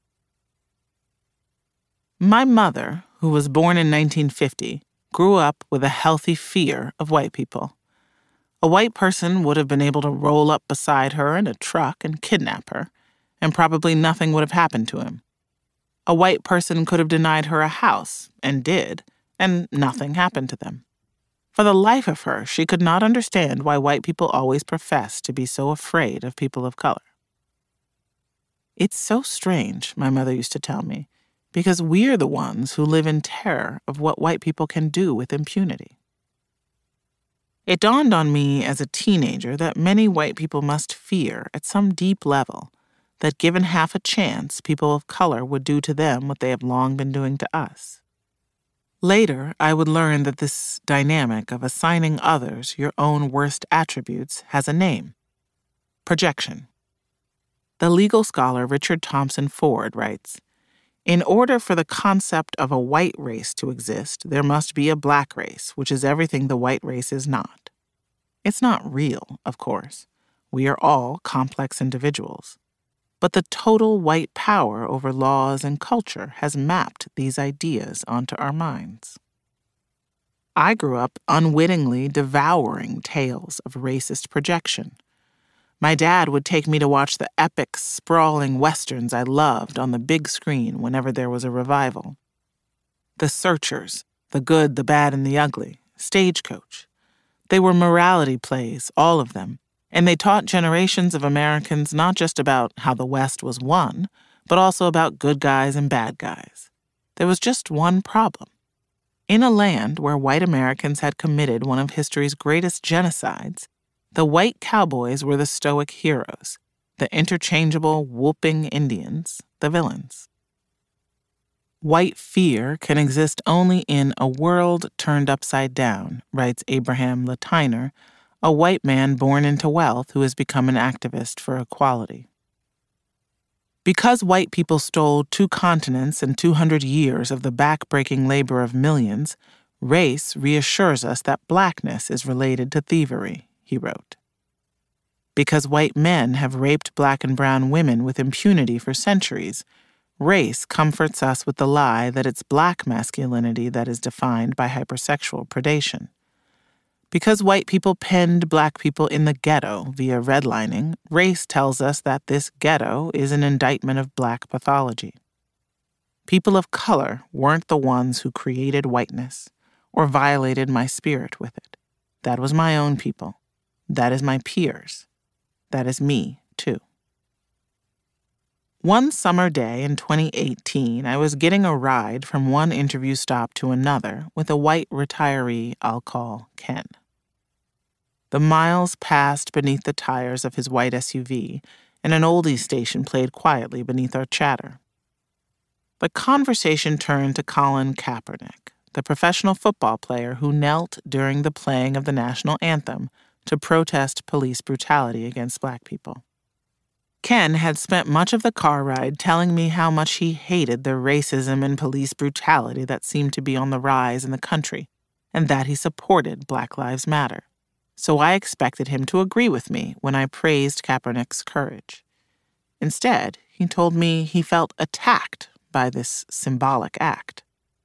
My mother, who was born in 1950, grew up with a healthy fear of white people. A white person would have been able to roll up beside her in a truck and kidnap her, and probably nothing would have happened to him. A white person could have denied her a house, and did, and nothing happened to them. For the life of her, she could not understand why white people always professed to be so afraid of people of color. "It's so strange," my mother used to tell me, "because we're the ones who live in terror of what white people can do with impunity." It dawned on me as a teenager that many white people must fear, at some deep level, that given half a chance, people of color would do to them what they have long been doing to us. Later, I would learn that this dynamic of assigning others your own worst attributes has a name: projection. The legal scholar Richard Thompson Ford writes, "In order for the concept of a white race to exist, there must be a black race, which is everything the white race is not." It's not real, of course. We are all complex individuals. But the total white power over laws and culture has mapped these ideas onto our minds. I grew up unwittingly devouring tales of racist projection. My dad would take me to watch the epic, sprawling westerns I loved on the big screen whenever there was a revival. The Searchers, The Good, the Bad, and the Ugly, Stagecoach. They were morality plays, all of them, and they taught generations of Americans not just about how the West was won, but also about good guys and bad guys. There was just one problem. In a land where white Americans had committed one of history's greatest genocides, the white cowboys were the stoic heroes, the interchangeable whooping Indians, the villains. White fear can exist only in a world turned upside down, writes Abraham Latiner, a white man born into wealth who has become an activist for equality. Because white people stole 2 continents and 200 years of the back-breaking labor of millions, race reassures us that blackness is related to thievery, he wrote. Because white men have raped black and brown women with impunity for centuries, race comforts us with the lie that it's black masculinity that is defined by hypersexual predation. Because white people penned black people in the ghetto via redlining, race tells us that this ghetto is an indictment of black pathology. People of color weren't the ones who created whiteness or violated my spirit with it. That was my own people. That is my peers. That is me, too. One summer day in 2018, I was getting a ride from one interview stop to another with a white retiree I'll call Ken. The miles passed beneath the tires of his white SUV, and an oldies station played quietly beneath our chatter. The conversation turned to Colin Kaepernick, the professional football player who knelt during the playing of the national anthem to protest police brutality against black people. Ken had spent much of the car ride telling me how much he hated the racism and police brutality that seemed to be on the rise in the country, and that he supported Black Lives Matter. So I expected him to agree with me when I praised Kaepernick's courage. Instead, he told me he felt attacked by this symbolic act.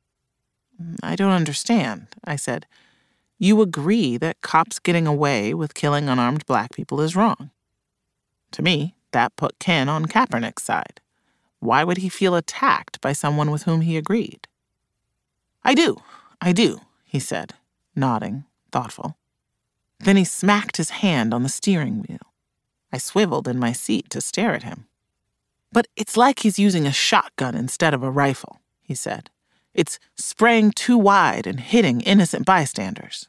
I don't understand, I said. You agree that cops getting away with killing unarmed black people is wrong. To me, that put Ken on Kaepernick's side. Why would he feel attacked by someone with whom he agreed? I do, he said, nodding, thoughtful. Then he smacked his hand on the steering wheel. I swiveled in my seat to stare at him. But it's like he's using a shotgun instead of a rifle, he said. It's spraying too wide and hitting innocent bystanders.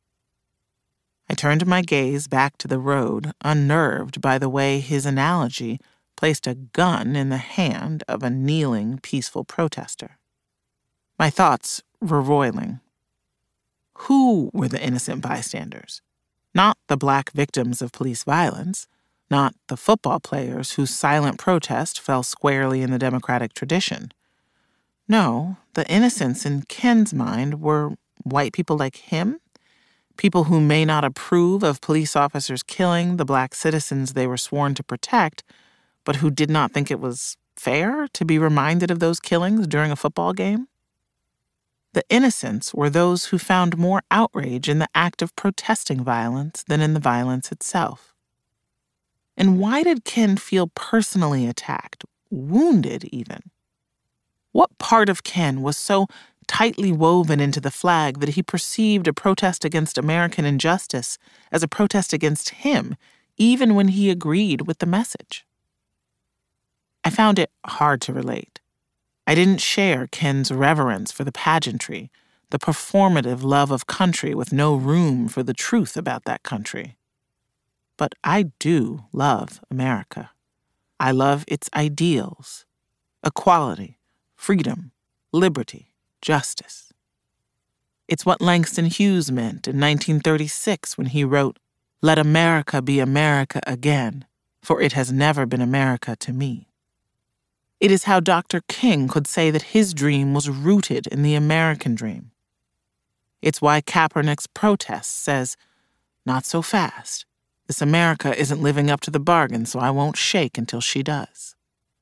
I turned my gaze back to the road, unnerved by the way his analogy placed a gun in the hand of a kneeling, peaceful protester. My thoughts were roiling. Who were the innocent bystanders? Not the black victims of police violence, not the football players whose silent protest fell squarely in the democratic tradition. No, the innocents in Ken's mind were white people like him, people who may not approve of police officers killing the black citizens they were sworn to protect, but who did not think it was fair to be reminded of those killings during a football game. The innocents were those who found more outrage in the act of protesting violence than in the violence itself. And why did Ken feel personally attacked, wounded even? What part of Ken was so tightly woven into the flag that he perceived a protest against American injustice as a protest against him, even when he agreed with the message? I found it hard to relate. I didn't share Ken's reverence for the pageantry, the performative love of country with no room for the truth about that country. But I do love America. I love its ideals: equality, freedom, liberty, justice. It's what Langston Hughes meant in 1936 when he wrote, "Let America be America again, for it has never been America to me." It is how Dr. King could say that his dream was rooted in the American dream. It's why Kaepernick's protest says, "Not so fast. This America isn't living up to the bargain, so I won't shake until she does."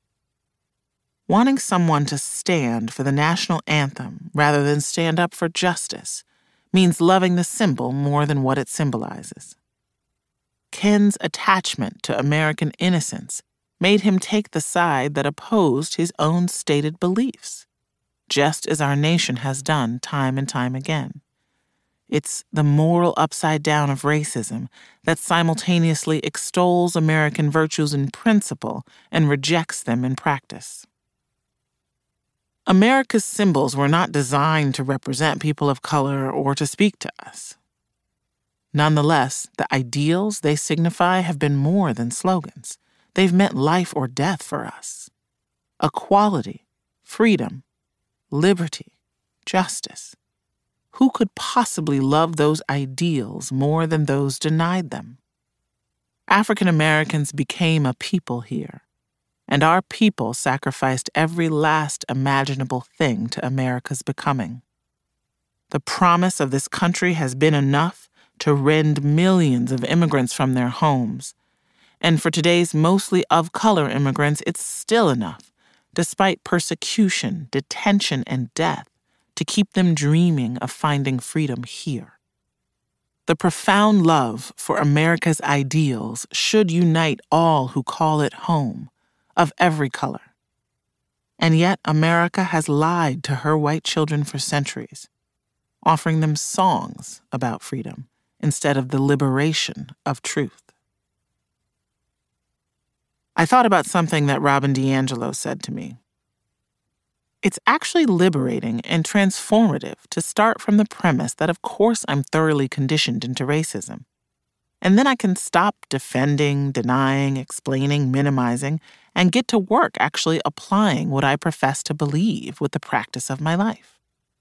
Wanting someone to stand for the national anthem rather than stand up for justice means loving the symbol more than what it symbolizes. Ken's attachment to American innocence made him take the side that opposed his own stated beliefs, just as our nation has done time and time again. It's the moral upside down of racism that simultaneously extols American virtues in principle and rejects them in practice. America's symbols were not designed to represent people of color or to speak to us. Nonetheless, the ideals they signify have been more than slogans. They've meant life or death for us. Equality, freedom, liberty, justice. Who could possibly love those ideals more than those denied them? African Americans became a people here, and our people sacrificed every last imaginable thing to America's becoming. The promise of this country has been enough to rend millions of immigrants from their homes, and for today's mostly of-color immigrants, it's still enough, despite persecution, detention, and death, to keep them dreaming of finding freedom here. The profound love for America's ideals should unite all who call it home, of every color. And yet America has lied to her white children for centuries, offering them songs about freedom instead of the liberation of truth. I thought about something that Robin DiAngelo said to me. It's actually liberating and transformative to start from the premise that of course I'm thoroughly conditioned into racism. And then I can stop defending, denying, explaining, minimizing, and get to work actually applying what I profess to believe with the practice of my life.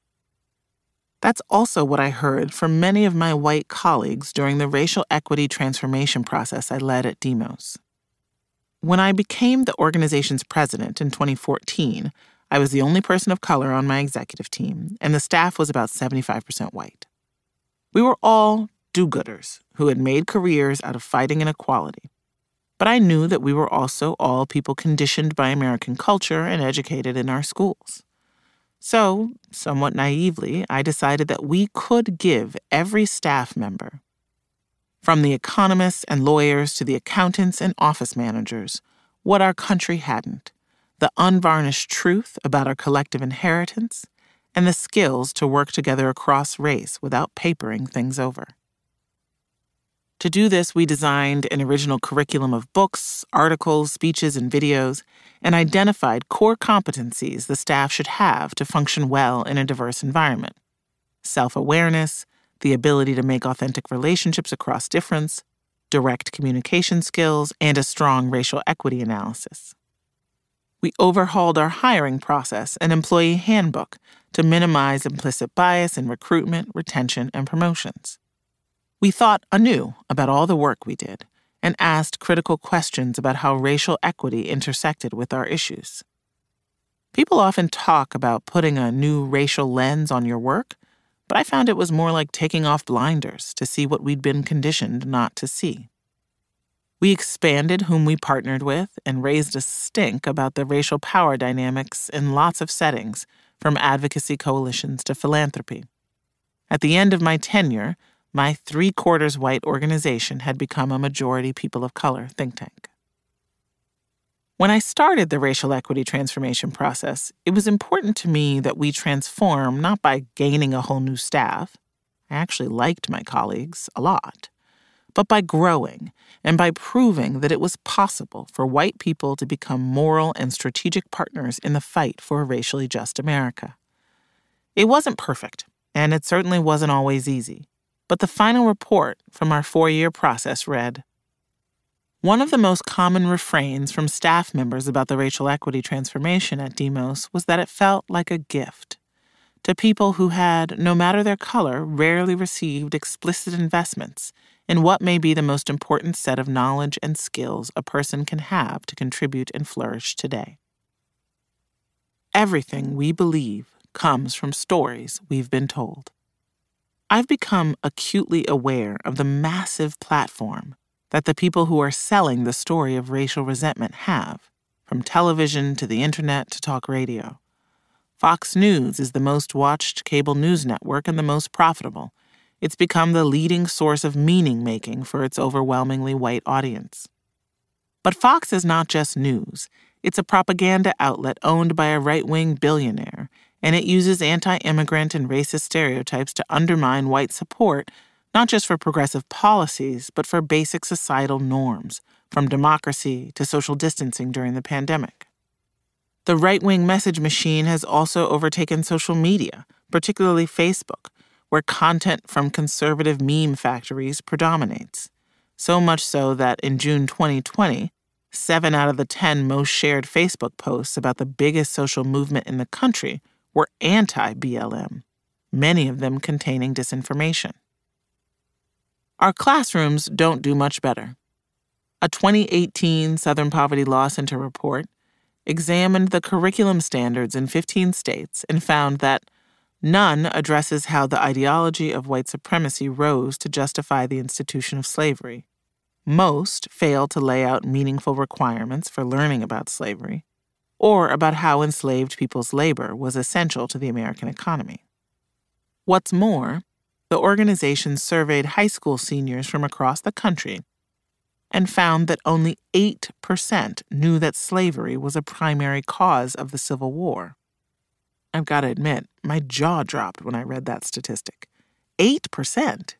That's also what I heard from many of my white colleagues during the racial equity transformation process I led at Demos. When I became the organization's president in 2014, I was the only person of color on my executive team, and the staff was about 75% white. We were all do-gooders who had made careers out of fighting inequality. But I knew that we were also all people conditioned by American culture and educated in our schools. So, somewhat naively, I decided that we could give every staff member, from the economists and lawyers to the accountants and office managers, what our country hadn't: the unvarnished truth about our collective inheritance, and the skills to work together across race without papering things over. To do this, we designed an original curriculum of books, articles, speeches, and videos, and identified core competencies the staff should have to function well in a diverse environment: self-awareness, the ability to make authentic relationships across difference, direct communication skills, and a strong racial equity analysis. We overhauled our hiring process and employee handbook to minimize implicit bias in recruitment, retention, and promotions. We thought anew about all the work we did and asked critical questions about how racial equity intersected with our issues. People often talk about putting a new racial lens on your work, but I found it was more like taking off blinders to see what we'd been conditioned not to see. We expanded whom we partnered with and raised a stink about the racial power dynamics in lots of settings, from advocacy coalitions to philanthropy. At the end of my tenure, my 3/4 white organization had become a majority people of color think tank. When I started the racial equity transformation process, it was important to me that we transform not by gaining a whole new staff — I actually liked my colleagues a lot — but by growing and by proving that it was possible for white people to become moral and strategic partners in the fight for a racially just America. It wasn't perfect, and it certainly wasn't always easy, but the final report from our 4-year process read, "One of the most common refrains from staff members about the racial equity transformation at Demos was that it felt like a gift to people who had, no matter their color, rarely received explicit investments in what may be the most important set of knowledge and skills a person can have to contribute and flourish today. Everything we believe comes from stories we've been told." I've become acutely aware of the massive platform that the people who are selling the story of racial resentment have, from television to the internet to talk radio. Fox News is the most watched cable news network and the most profitable. It's become the leading source of meaning-making for its overwhelmingly white audience. But Fox is not just news. It's a propaganda outlet owned by a right-wing billionaire, and it uses anti-immigrant and racist stereotypes to undermine white support, not just for progressive policies, but for basic societal norms, from democracy to social distancing during the pandemic. The right-wing message machine has also overtaken social media, particularly Facebook, where content from conservative meme factories predominates. So much so that in June 2020, 7 out of the 10 most shared Facebook posts about the biggest social movement in the country were anti-BLM, many of them containing disinformation. Our classrooms don't do much better. A 2018 Southern Poverty Law Center report examined the curriculum standards in 15 states and found that none addresses how the ideology of white supremacy rose to justify the institution of slavery. Most fail to lay out meaningful requirements for learning about slavery or about how enslaved people's labor was essential to the American economy. What's more, the organization surveyed high school seniors from across the country and found that only 8% knew that slavery was a primary cause of the Civil War. I've got to admit, my jaw dropped when I read that statistic. 8%?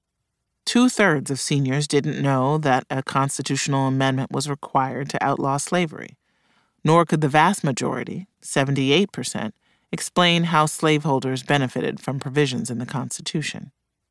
2/3 of seniors didn't know that a constitutional amendment was required to outlaw slavery, nor could the vast majority, 78%, explain how slaveholders benefited from provisions in the Constitution.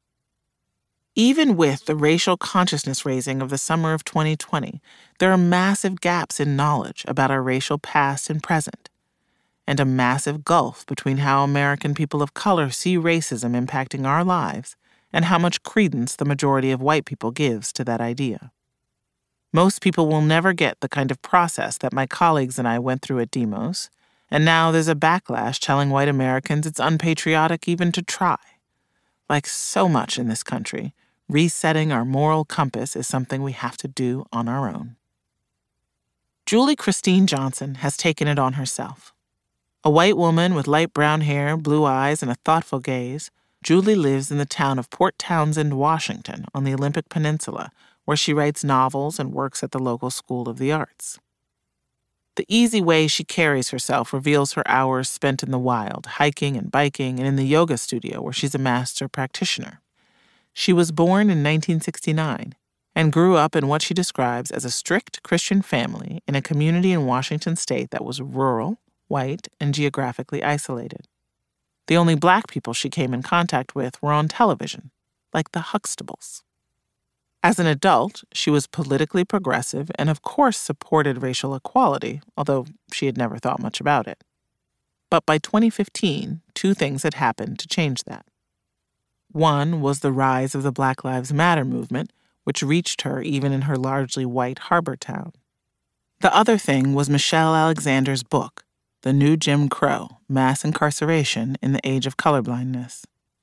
Even with the racial consciousness raising of the summer of 2020, there are massive gaps in knowledge about our racial past and present, and a massive gulf between how American people of color see racism impacting our lives and how much credence the majority of white people gives to that idea. Most people will never get the kind of process that my colleagues and I went through at Demos, and now there's a backlash telling white Americans it's unpatriotic even to try. Like so much in this country, resetting our moral compass is something we have to do on our own. Julie Christine Johnson has taken it on herself. A white woman with light brown hair, blue eyes, and a thoughtful gaze, Julie lives in the town of Port Townsend, Washington, on the Olympic Peninsula, where she writes novels and works at the local School of the Arts. The easy way she carries herself reveals her hours spent in the wild, hiking and biking, and in the yoga studio where she's a master practitioner. She was born in 1969 and grew up in what she describes as a strict Christian family in a community in Washington state that was rural, white, and geographically isolated. The only black people she came in contact with were on television, like the Huxtables. As an adult, she was politically progressive and of course supported racial equality, although she had never thought much about it. But by 2015, 2 things had happened to change that. One was the rise of the Black Lives Matter movement, which reached her even in her largely white harbor town. The other thing was Michelle Alexander's book, The New Jim Crow: Mass Incarceration in the Age of Colorblindness.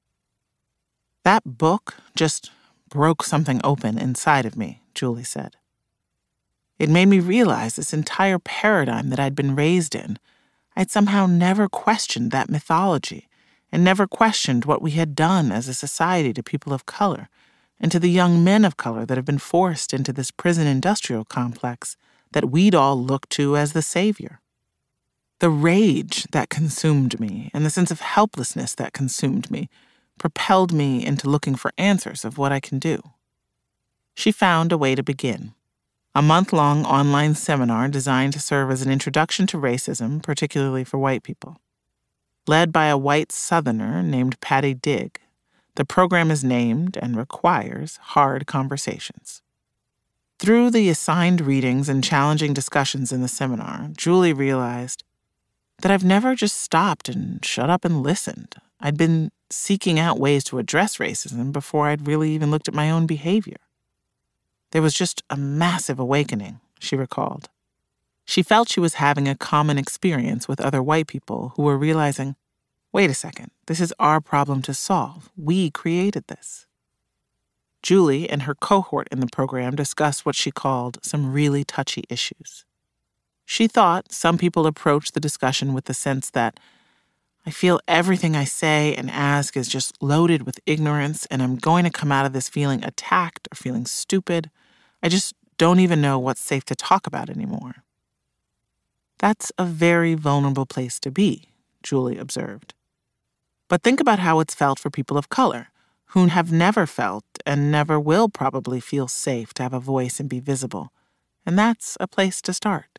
That book just broke something open inside of me, Julie said. It made me realize this entire paradigm that I'd been raised in. I'd somehow never questioned that mythology and never questioned what we had done as a society to people of color and to the young men of color that have been forced into this prison industrial complex that we'd all look to as the savior. The rage that consumed me and the sense of helplessness that consumed me propelled me into looking for answers of what I can do. She found a way to begin. A month-long online seminar designed to serve as an introduction to racism, particularly for white people. Led by a white Southerner named Patty Digg, the program is named and requires hard conversations. Through the assigned readings and challenging discussions in the seminar, Julie realized that I've never just stopped and shut up and listened. I'd been seeking out ways to address racism before I'd really even looked at my own behavior. There was just a massive awakening, she recalled. She felt she was having a common experience with other white people who were realizing, wait a second, this is our problem to solve. We created this. Julie and her cohort in the program discussed what she called some really touchy issues. She thought some people approached the discussion with the sense that I feel everything I say and ask is just loaded with ignorance, and I'm going to come out of this feeling attacked or feeling stupid. I just don't even know what's safe to talk about anymore. That's a very vulnerable place to be, Julie observed. But think about how it's felt for people of color, who have never felt and never will probably feel safe to have a voice and be visible. And that's a place to start.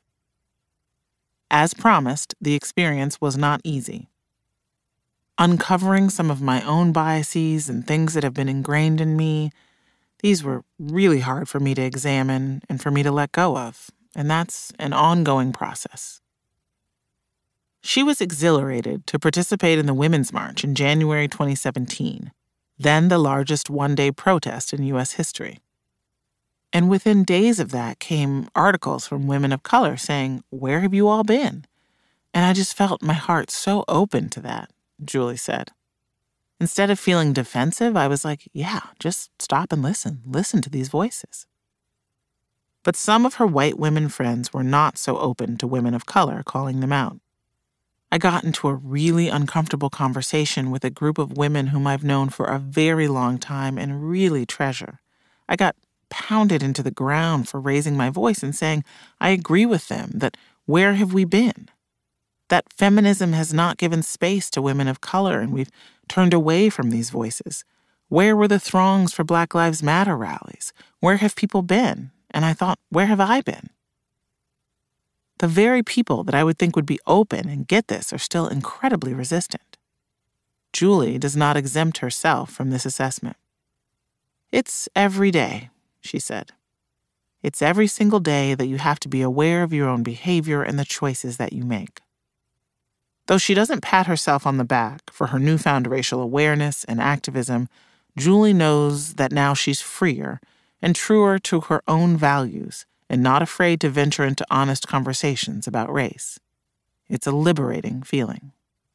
As promised, the experience was not easy. Uncovering some of my own biases and things that have been ingrained in me, these were really hard for me to examine and for me to let go of, and that's an ongoing process. She was exhilarated to participate in the Women's March in January 2017, then the largest one-day protest in U.S. history. And within days of that came articles from women of color saying, "Where have you all been?" And I just felt my heart so open to that, Julie said. Instead of feeling defensive, I was like, yeah, just stop and listen to these voices. But some of her white women friends were not so open to women of color calling them out. I got into a really uncomfortable conversation with a group of women whom I've known for a very long time and really treasure. I got pounded into the ground for raising my voice and saying I agree with them that where have we been? That feminism has not given space to women of color and we've turned away from these voices. Where were the throngs for Black Lives Matter rallies? Where have people been? And I thought, where have I been? The very people that I would think would be open and get this are still incredibly resistant. Julie does not exempt herself from this assessment. It's every day, she said. It's every single day that you have to be aware of your own behavior and the choices that you make. Though she doesn't pat herself on the back for her newfound racial awareness and activism, Julie knows that now she's freer and truer to her own values and not afraid to venture into honest conversations about race. It's a liberating feeling.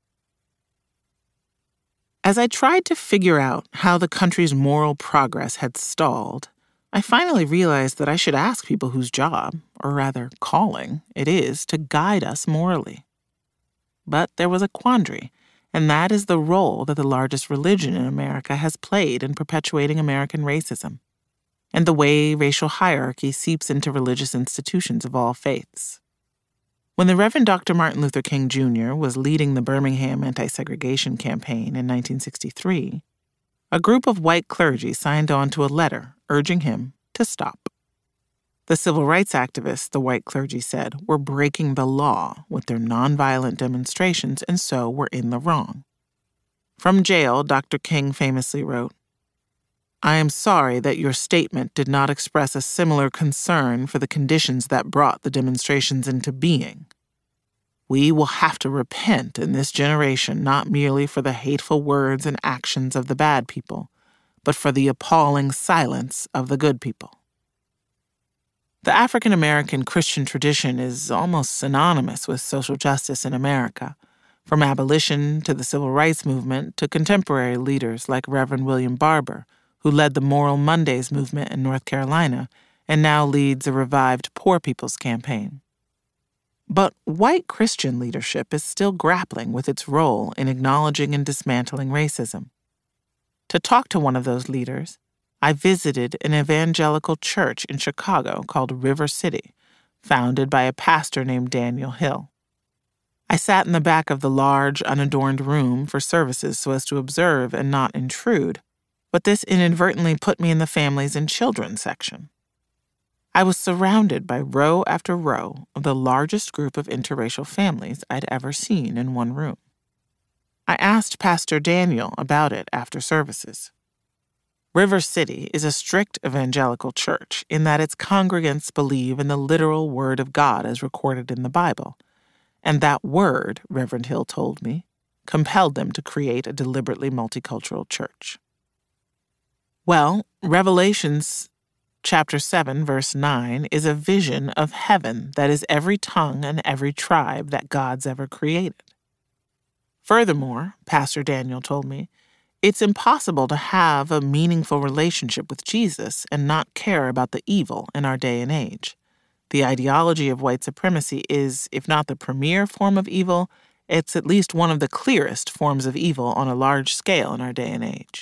As I tried to figure out how the country's moral progress had stalled, I finally realized that I should ask people whose job, or rather calling, it is to guide us morally. But there was a quandary, and that is the role that the largest religion in America has played in perpetuating American racism, and the way racial hierarchy seeps into religious institutions of all faiths. When the Reverend Dr. Martin Luther King Jr. was leading the Birmingham anti-segregation campaign in 1963, a group of white clergy signed on to a letter urging him to stop. The civil rights activists, the white clergy said, were breaking the law with their nonviolent demonstrations and so were in the wrong. From jail, Dr. King famously wrote, "I am sorry that your statement did not express a similar concern for the conditions that brought the demonstrations into being. We will have to repent in this generation not merely for the hateful words and actions of the bad people, but for the appalling silence of the good people." The African American Christian tradition is almost synonymous with social justice in America, from abolition to the Civil Rights Movement to contemporary leaders like Reverend William Barber, who led the Moral Mondays movement in North Carolina and now leads a revived Poor People's Campaign. But white Christian leadership is still grappling with its role in acknowledging and dismantling racism. To talk to one of those leaders, I visited an evangelical church in Chicago called River City, founded by a pastor named Daniel Hill. I sat in the back of the large, unadorned room for services so as to observe and not intrude, but this inadvertently put me in the families and children section. I was surrounded by row after row of the largest group of interracial families I'd ever seen in one room. I asked Pastor Daniel about it after services. River City is a strict evangelical church in that its congregants believe in the literal Word of God as recorded in the Bible, and that word, Reverend Hill told me, compelled them to create a deliberately multicultural church. Well, Revelations chapter 7, verse 9 is a vision of heaven that is every tongue and every tribe that God's ever created. Furthermore, Pastor Daniel told me, it's impossible to have a meaningful relationship with Jesus and not care about the evil in our day and age. The ideology of white supremacy is, if not the premier form of evil, it's at least one of the clearest forms of evil on a large scale in our day and age.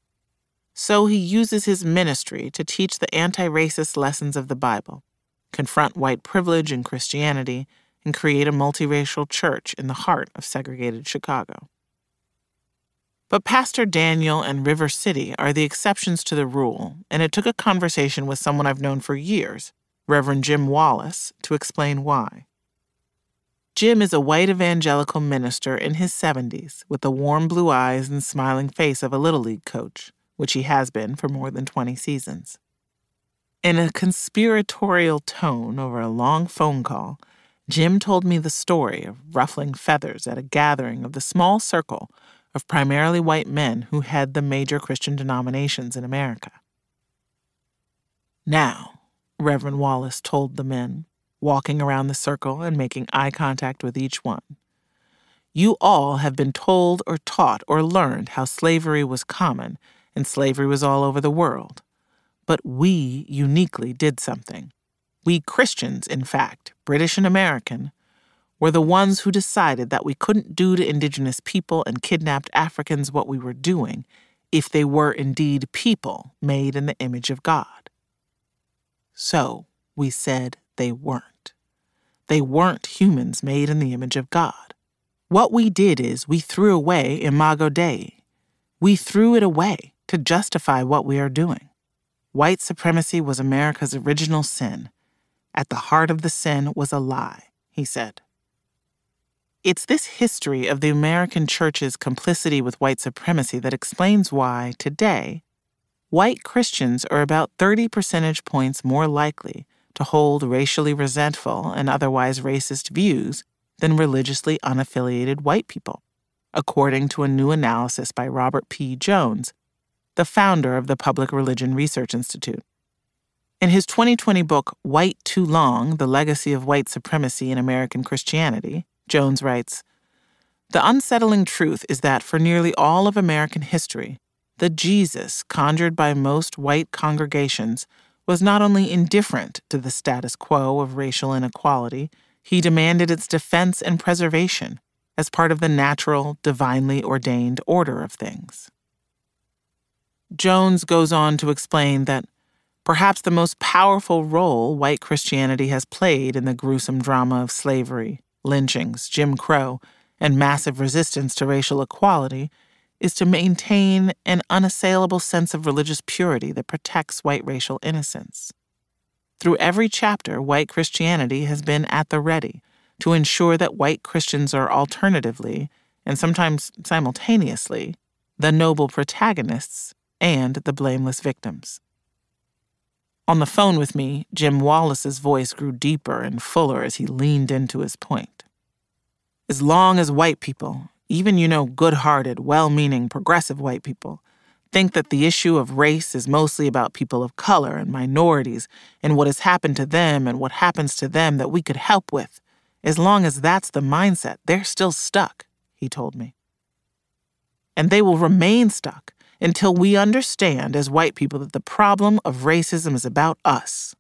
So he uses his ministry to teach the anti-racist lessons of the Bible, confront white privilege in Christianity, and create a multiracial church in the heart of segregated Chicago. But Pastor Daniel and River City are the exceptions to the rule, and it took a conversation with someone I've known for years, Reverend Jim Wallace, to explain why. Jim is a white evangelical minister in his 70s with the warm blue eyes and smiling face of a Little League coach, which he has been for more than 20 seasons. In a conspiratorial tone over a long phone call, Jim told me the story of ruffling feathers at a gathering of the small circle of primarily white men who head the major Christian denominations in America. "Now," Reverend Wallace told the men, walking around the circle and making eye contact with each one, "you all have been told or taught or learned how slavery was common and slavery was all over the world. But we uniquely did something. We Christians, in fact, British and American, were the ones who decided that we couldn't do to indigenous people and kidnapped Africans what we were doing if they were indeed people made in the image of God. So we said they weren't. They weren't humans made in the image of God. What we did is we threw away Imago Dei. We threw it away to justify what we are doing. White supremacy was America's original sin. At the heart of the sin was a lie," he said. It's this history of the American church's complicity with white supremacy that explains why, today, white Christians are about 30 percentage points more likely to hold racially resentful and otherwise racist views than religiously unaffiliated white people, according to a new analysis by Robert P. Jones, the founder of the Public Religion Research Institute. In his 2020 book, White Too Long, The Legacy of White Supremacy in American Christianity, Jones writes, "The unsettling truth is that for nearly all of American history, the Jesus conjured by most white congregations was not only indifferent to the status quo of racial inequality, he demanded its defense and preservation as part of the natural, divinely ordained order of things." Jones goes on to explain that perhaps the most powerful role white Christianity has played in the gruesome drama of slavery, lynchings, Jim Crow, and massive resistance to racial equality is to maintain an unassailable sense of religious purity that protects white racial innocence. Through every chapter, white Christianity has been at the ready to ensure that white Christians are alternatively, and sometimes simultaneously, the noble protagonists and the blameless victims. On the phone with me, Jim Wallace's voice grew deeper and fuller as he leaned into his point. As long as white people, even good-hearted, well-meaning, progressive white people, think that the issue of race is mostly about people of color and minorities and what has happened to them and what happens to them that we could help with, as long as that's the mindset, they're still stuck, he told me. And they will remain stuck until we understand as white people that the problem of racism is about us.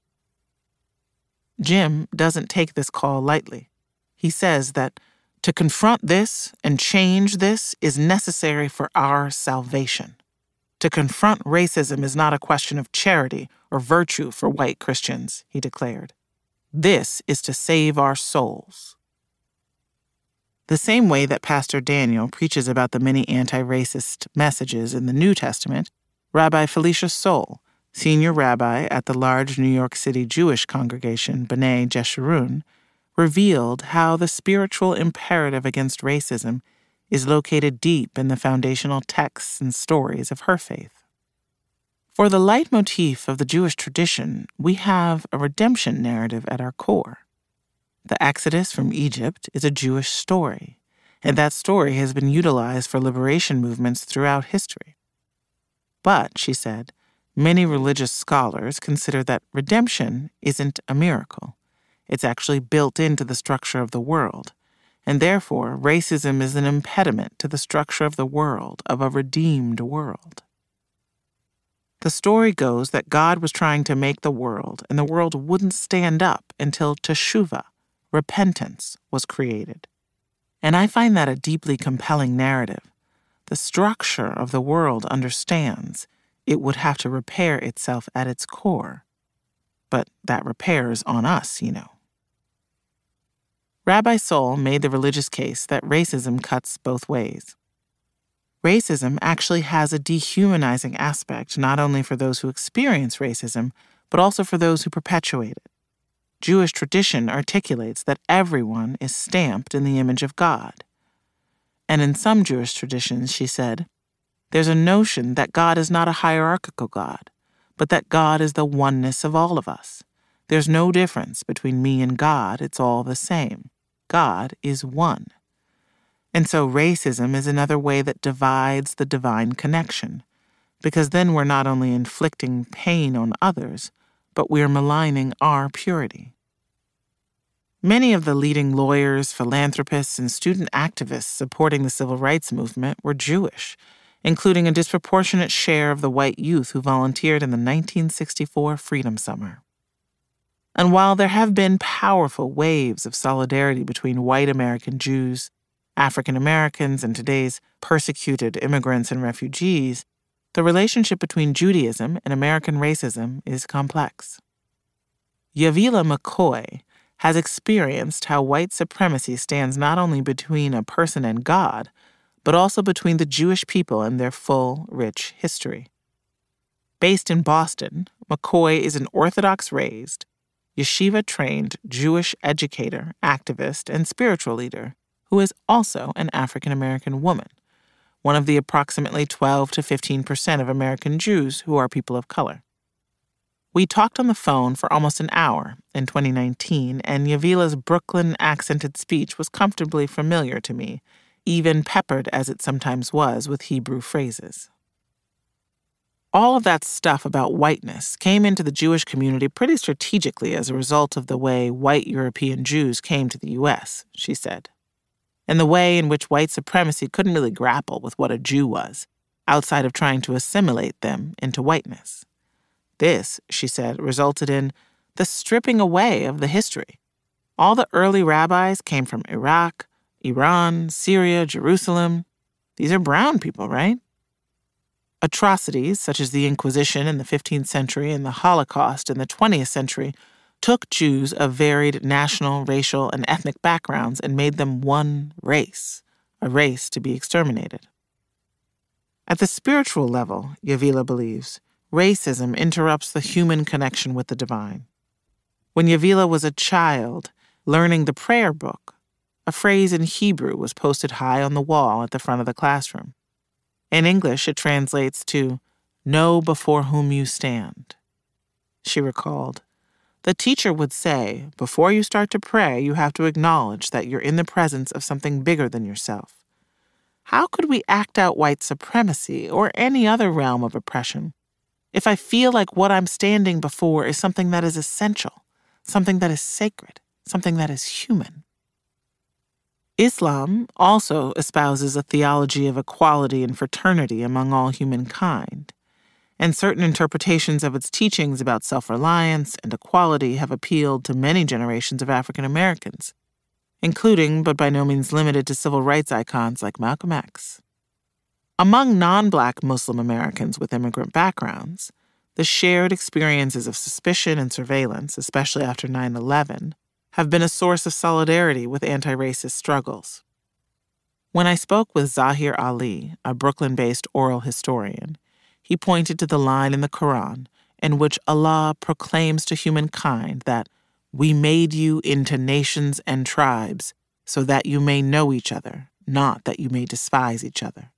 Jim doesn't take this call lightly. He says that to confront this and change this is necessary for our salvation. To confront racism is not a question of charity or virtue for white Christians, he declared. This is to save our souls. The same way that Pastor Daniel preaches about the many anti-racist messages in the New Testament, Rabbi Felicia Soul, senior rabbi at the large New York City Jewish congregation B'nai Jeshurun, revealed how the spiritual imperative against racism is located deep in the foundational texts and stories of her faith. For the leitmotif of the Jewish tradition, we have a redemption narrative at our core. The Exodus from Egypt is a Jewish story, and that story has been utilized for liberation movements throughout history. But, she said, many religious scholars consider that redemption isn't a miracle. It's actually built into the structure of the world, and therefore racism is an impediment to the structure of the world, of a redeemed world. The story goes that God was trying to make the world, and the world wouldn't stand up until teshuvah, repentance, was created. And I find that a deeply compelling narrative. The structure of the world understands it would have to repair itself at its core. But that repair is on us, Rabbi Soul made the religious case that racism cuts both ways. Racism actually has a dehumanizing aspect not only for those who experience racism, but also for those who perpetuate it. Jewish tradition articulates that everyone is stamped in the image of God. And in some Jewish traditions, she said, there's a notion that God is not a hierarchical God, but that God is the oneness of all of us. There's no difference between me and God. It's all the same. God is one. And so racism is another way that divides the divine connection, because then we're not only inflicting pain on others, but we're maligning our purity. Many of the leading lawyers, philanthropists, and student activists supporting the civil rights movement were Jewish, including a disproportionate share of the white youth who volunteered in the 1964 Freedom Summer. And while there have been powerful waves of solidarity between white American Jews, African Americans, and today's persecuted immigrants and refugees, the relationship between Judaism and American racism is complex. Yavila McCoy has experienced how white supremacy stands not only between a person and God, but also between the Jewish people and their full, rich history. Based in Boston, McCoy is an Orthodox-raised, yeshiva-trained Jewish educator, activist, and spiritual leader who is also an African-American woman, one of the approximately 12 to 15% of American Jews who are people of color. We talked on the phone for almost an hour in 2019, and Yavila's Brooklyn-accented speech was comfortably familiar to me, even peppered as it sometimes was with Hebrew phrases. All of that stuff about whiteness came into the Jewish community pretty strategically as a result of the way white European Jews came to the U.S., she said, and the way in which white supremacy couldn't really grapple with what a Jew was, outside of trying to assimilate them into whiteness. This, she said, resulted in the stripping away of the history. All the early rabbis came from Iraq, Iran, Syria, Jerusalem. These are brown people, right? Atrocities such as the Inquisition in the 15th century and the Holocaust in the 20th century took Jews of varied national, racial, and ethnic backgrounds and made them one race, a race to be exterminated. At the spiritual level, Yavila believes, racism interrupts the human connection with the divine. When Yavila was a child, learning the prayer book, a phrase in Hebrew was posted high on the wall at the front of the classroom. In English, it translates to, "Know before whom you stand." She recalled, the teacher would say, before you start to pray, you have to acknowledge that you're in the presence of something bigger than yourself. How could we act out white supremacy or any other realm of oppression if I feel like what I'm standing before is something that is essential, something that is sacred, something that is human? Islam also espouses a theology of equality and fraternity among all humankind, and certain interpretations of its teachings about self-reliance and equality have appealed to many generations of African Americans, including, but by no means limited to, civil rights icons like Malcolm X. Among non-Black Muslim Americans with immigrant backgrounds, the shared experiences of suspicion and surveillance, especially after 9/11, have been a source of solidarity with anti-racist struggles. When I spoke with Zahir Ali, a Brooklyn-based oral historian, he pointed to the line in the Quran in which Allah proclaims to humankind that we made you into nations and tribes so that you may know each other, not that you may despise each other.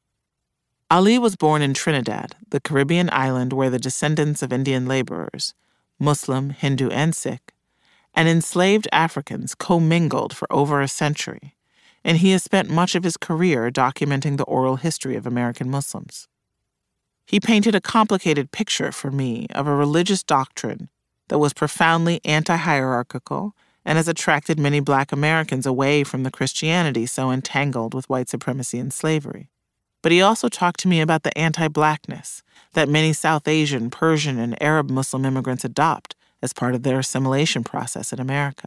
Ali was born in Trinidad, the Caribbean island where the descendants of Indian laborers, Muslim, Hindu, and Sikh, and enslaved Africans commingled for over a century, and he has spent much of his career documenting the oral history of American Muslims. He painted a complicated picture for me of a religious doctrine that was profoundly anti-hierarchical and has attracted many Black Americans away from the Christianity so entangled with white supremacy and slavery. But he also talked to me about the anti-Blackness that many South Asian, Persian, and Arab Muslim immigrants adopt as part of their assimilation process in America.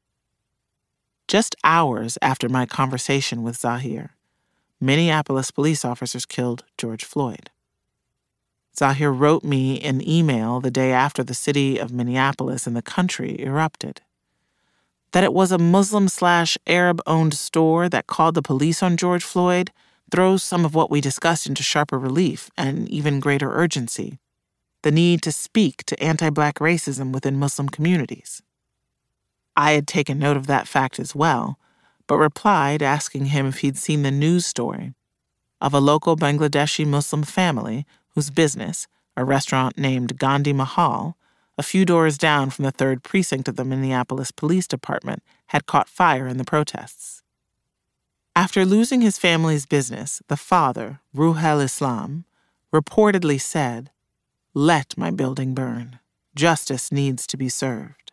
Just hours after my conversation with Zahir, Minneapolis police officers killed George Floyd. Zahir wrote me an email the day after the city of Minneapolis and the country erupted. That it was a Muslim/Arab-owned store that called the police on George Floyd throws some of what we discussed into sharper relief and even greater urgency: the need to speak to anti-Black racism within Muslim communities. I had taken note of that fact as well, but replied asking him if he'd seen the news story of a local Bangladeshi Muslim family whose business, A restaurant named Gandhi Mahal, a few doors down from the 3rd Precinct of the Minneapolis Police Department, had caught fire in the protests. After losing his family's business, the father, Ruhel Islam, reportedly said, "Let my building burn. Justice needs to be served."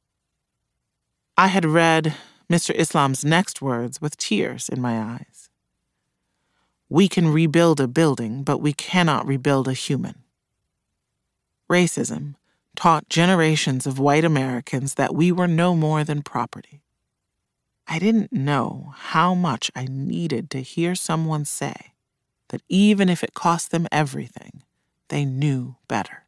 I had read Mr. Islam's next words with tears in my eyes. "We can rebuild a building, but we cannot rebuild a human." Racism taught generations of white Americans that we were no more than property. I didn't know how much I needed to hear someone say that even if it cost them everything, they knew better.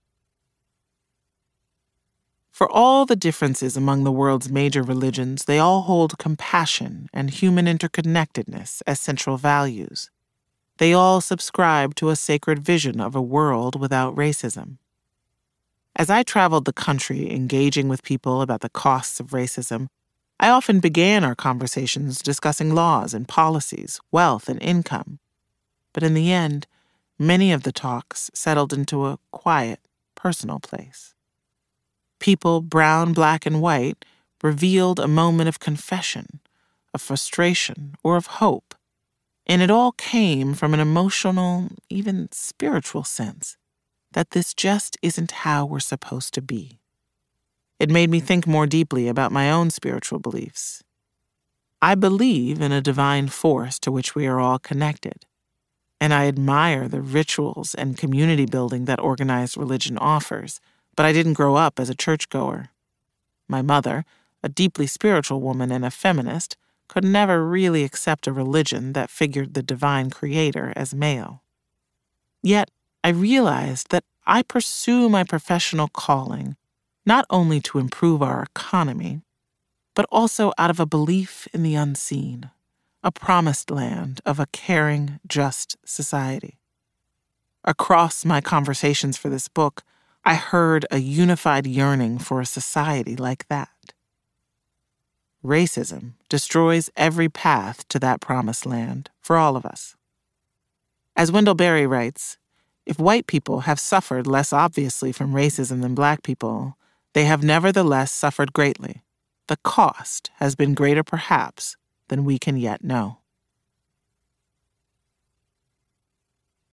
For all the differences among the world's major religions, they all hold compassion and human interconnectedness as central values. They all subscribe to a sacred vision of a world without racism. As I traveled the country engaging with people about the costs of racism, I often began our conversations discussing laws and policies, wealth and income. But in the end, many of the talks settled into a quiet, personal place. People, brown, black, and white, revealed a moment of confession, of frustration, or of hope. And it all came from an emotional, even spiritual sense that this just isn't how we're supposed to be. It made me think more deeply about my own spiritual beliefs. I believe in a divine force to which we are all connected, and I admire the rituals and community building that organized religion offers, but I didn't grow up as a churchgoer. My mother, a deeply spiritual woman and a feminist, could never really accept a religion that figured the divine creator as male. Yet, I realized that I pursue my professional calling not only to improve our economy, but also out of a belief in the unseen, a promised land of a caring, just society. Across my conversations for this book, I heard a unified yearning for a society like that. Racism destroys every path to that promised land for all of us. As Wendell Berry writes, if white people have suffered less obviously from racism than black people, they have nevertheless suffered greatly. The cost has been greater perhaps than we can yet know.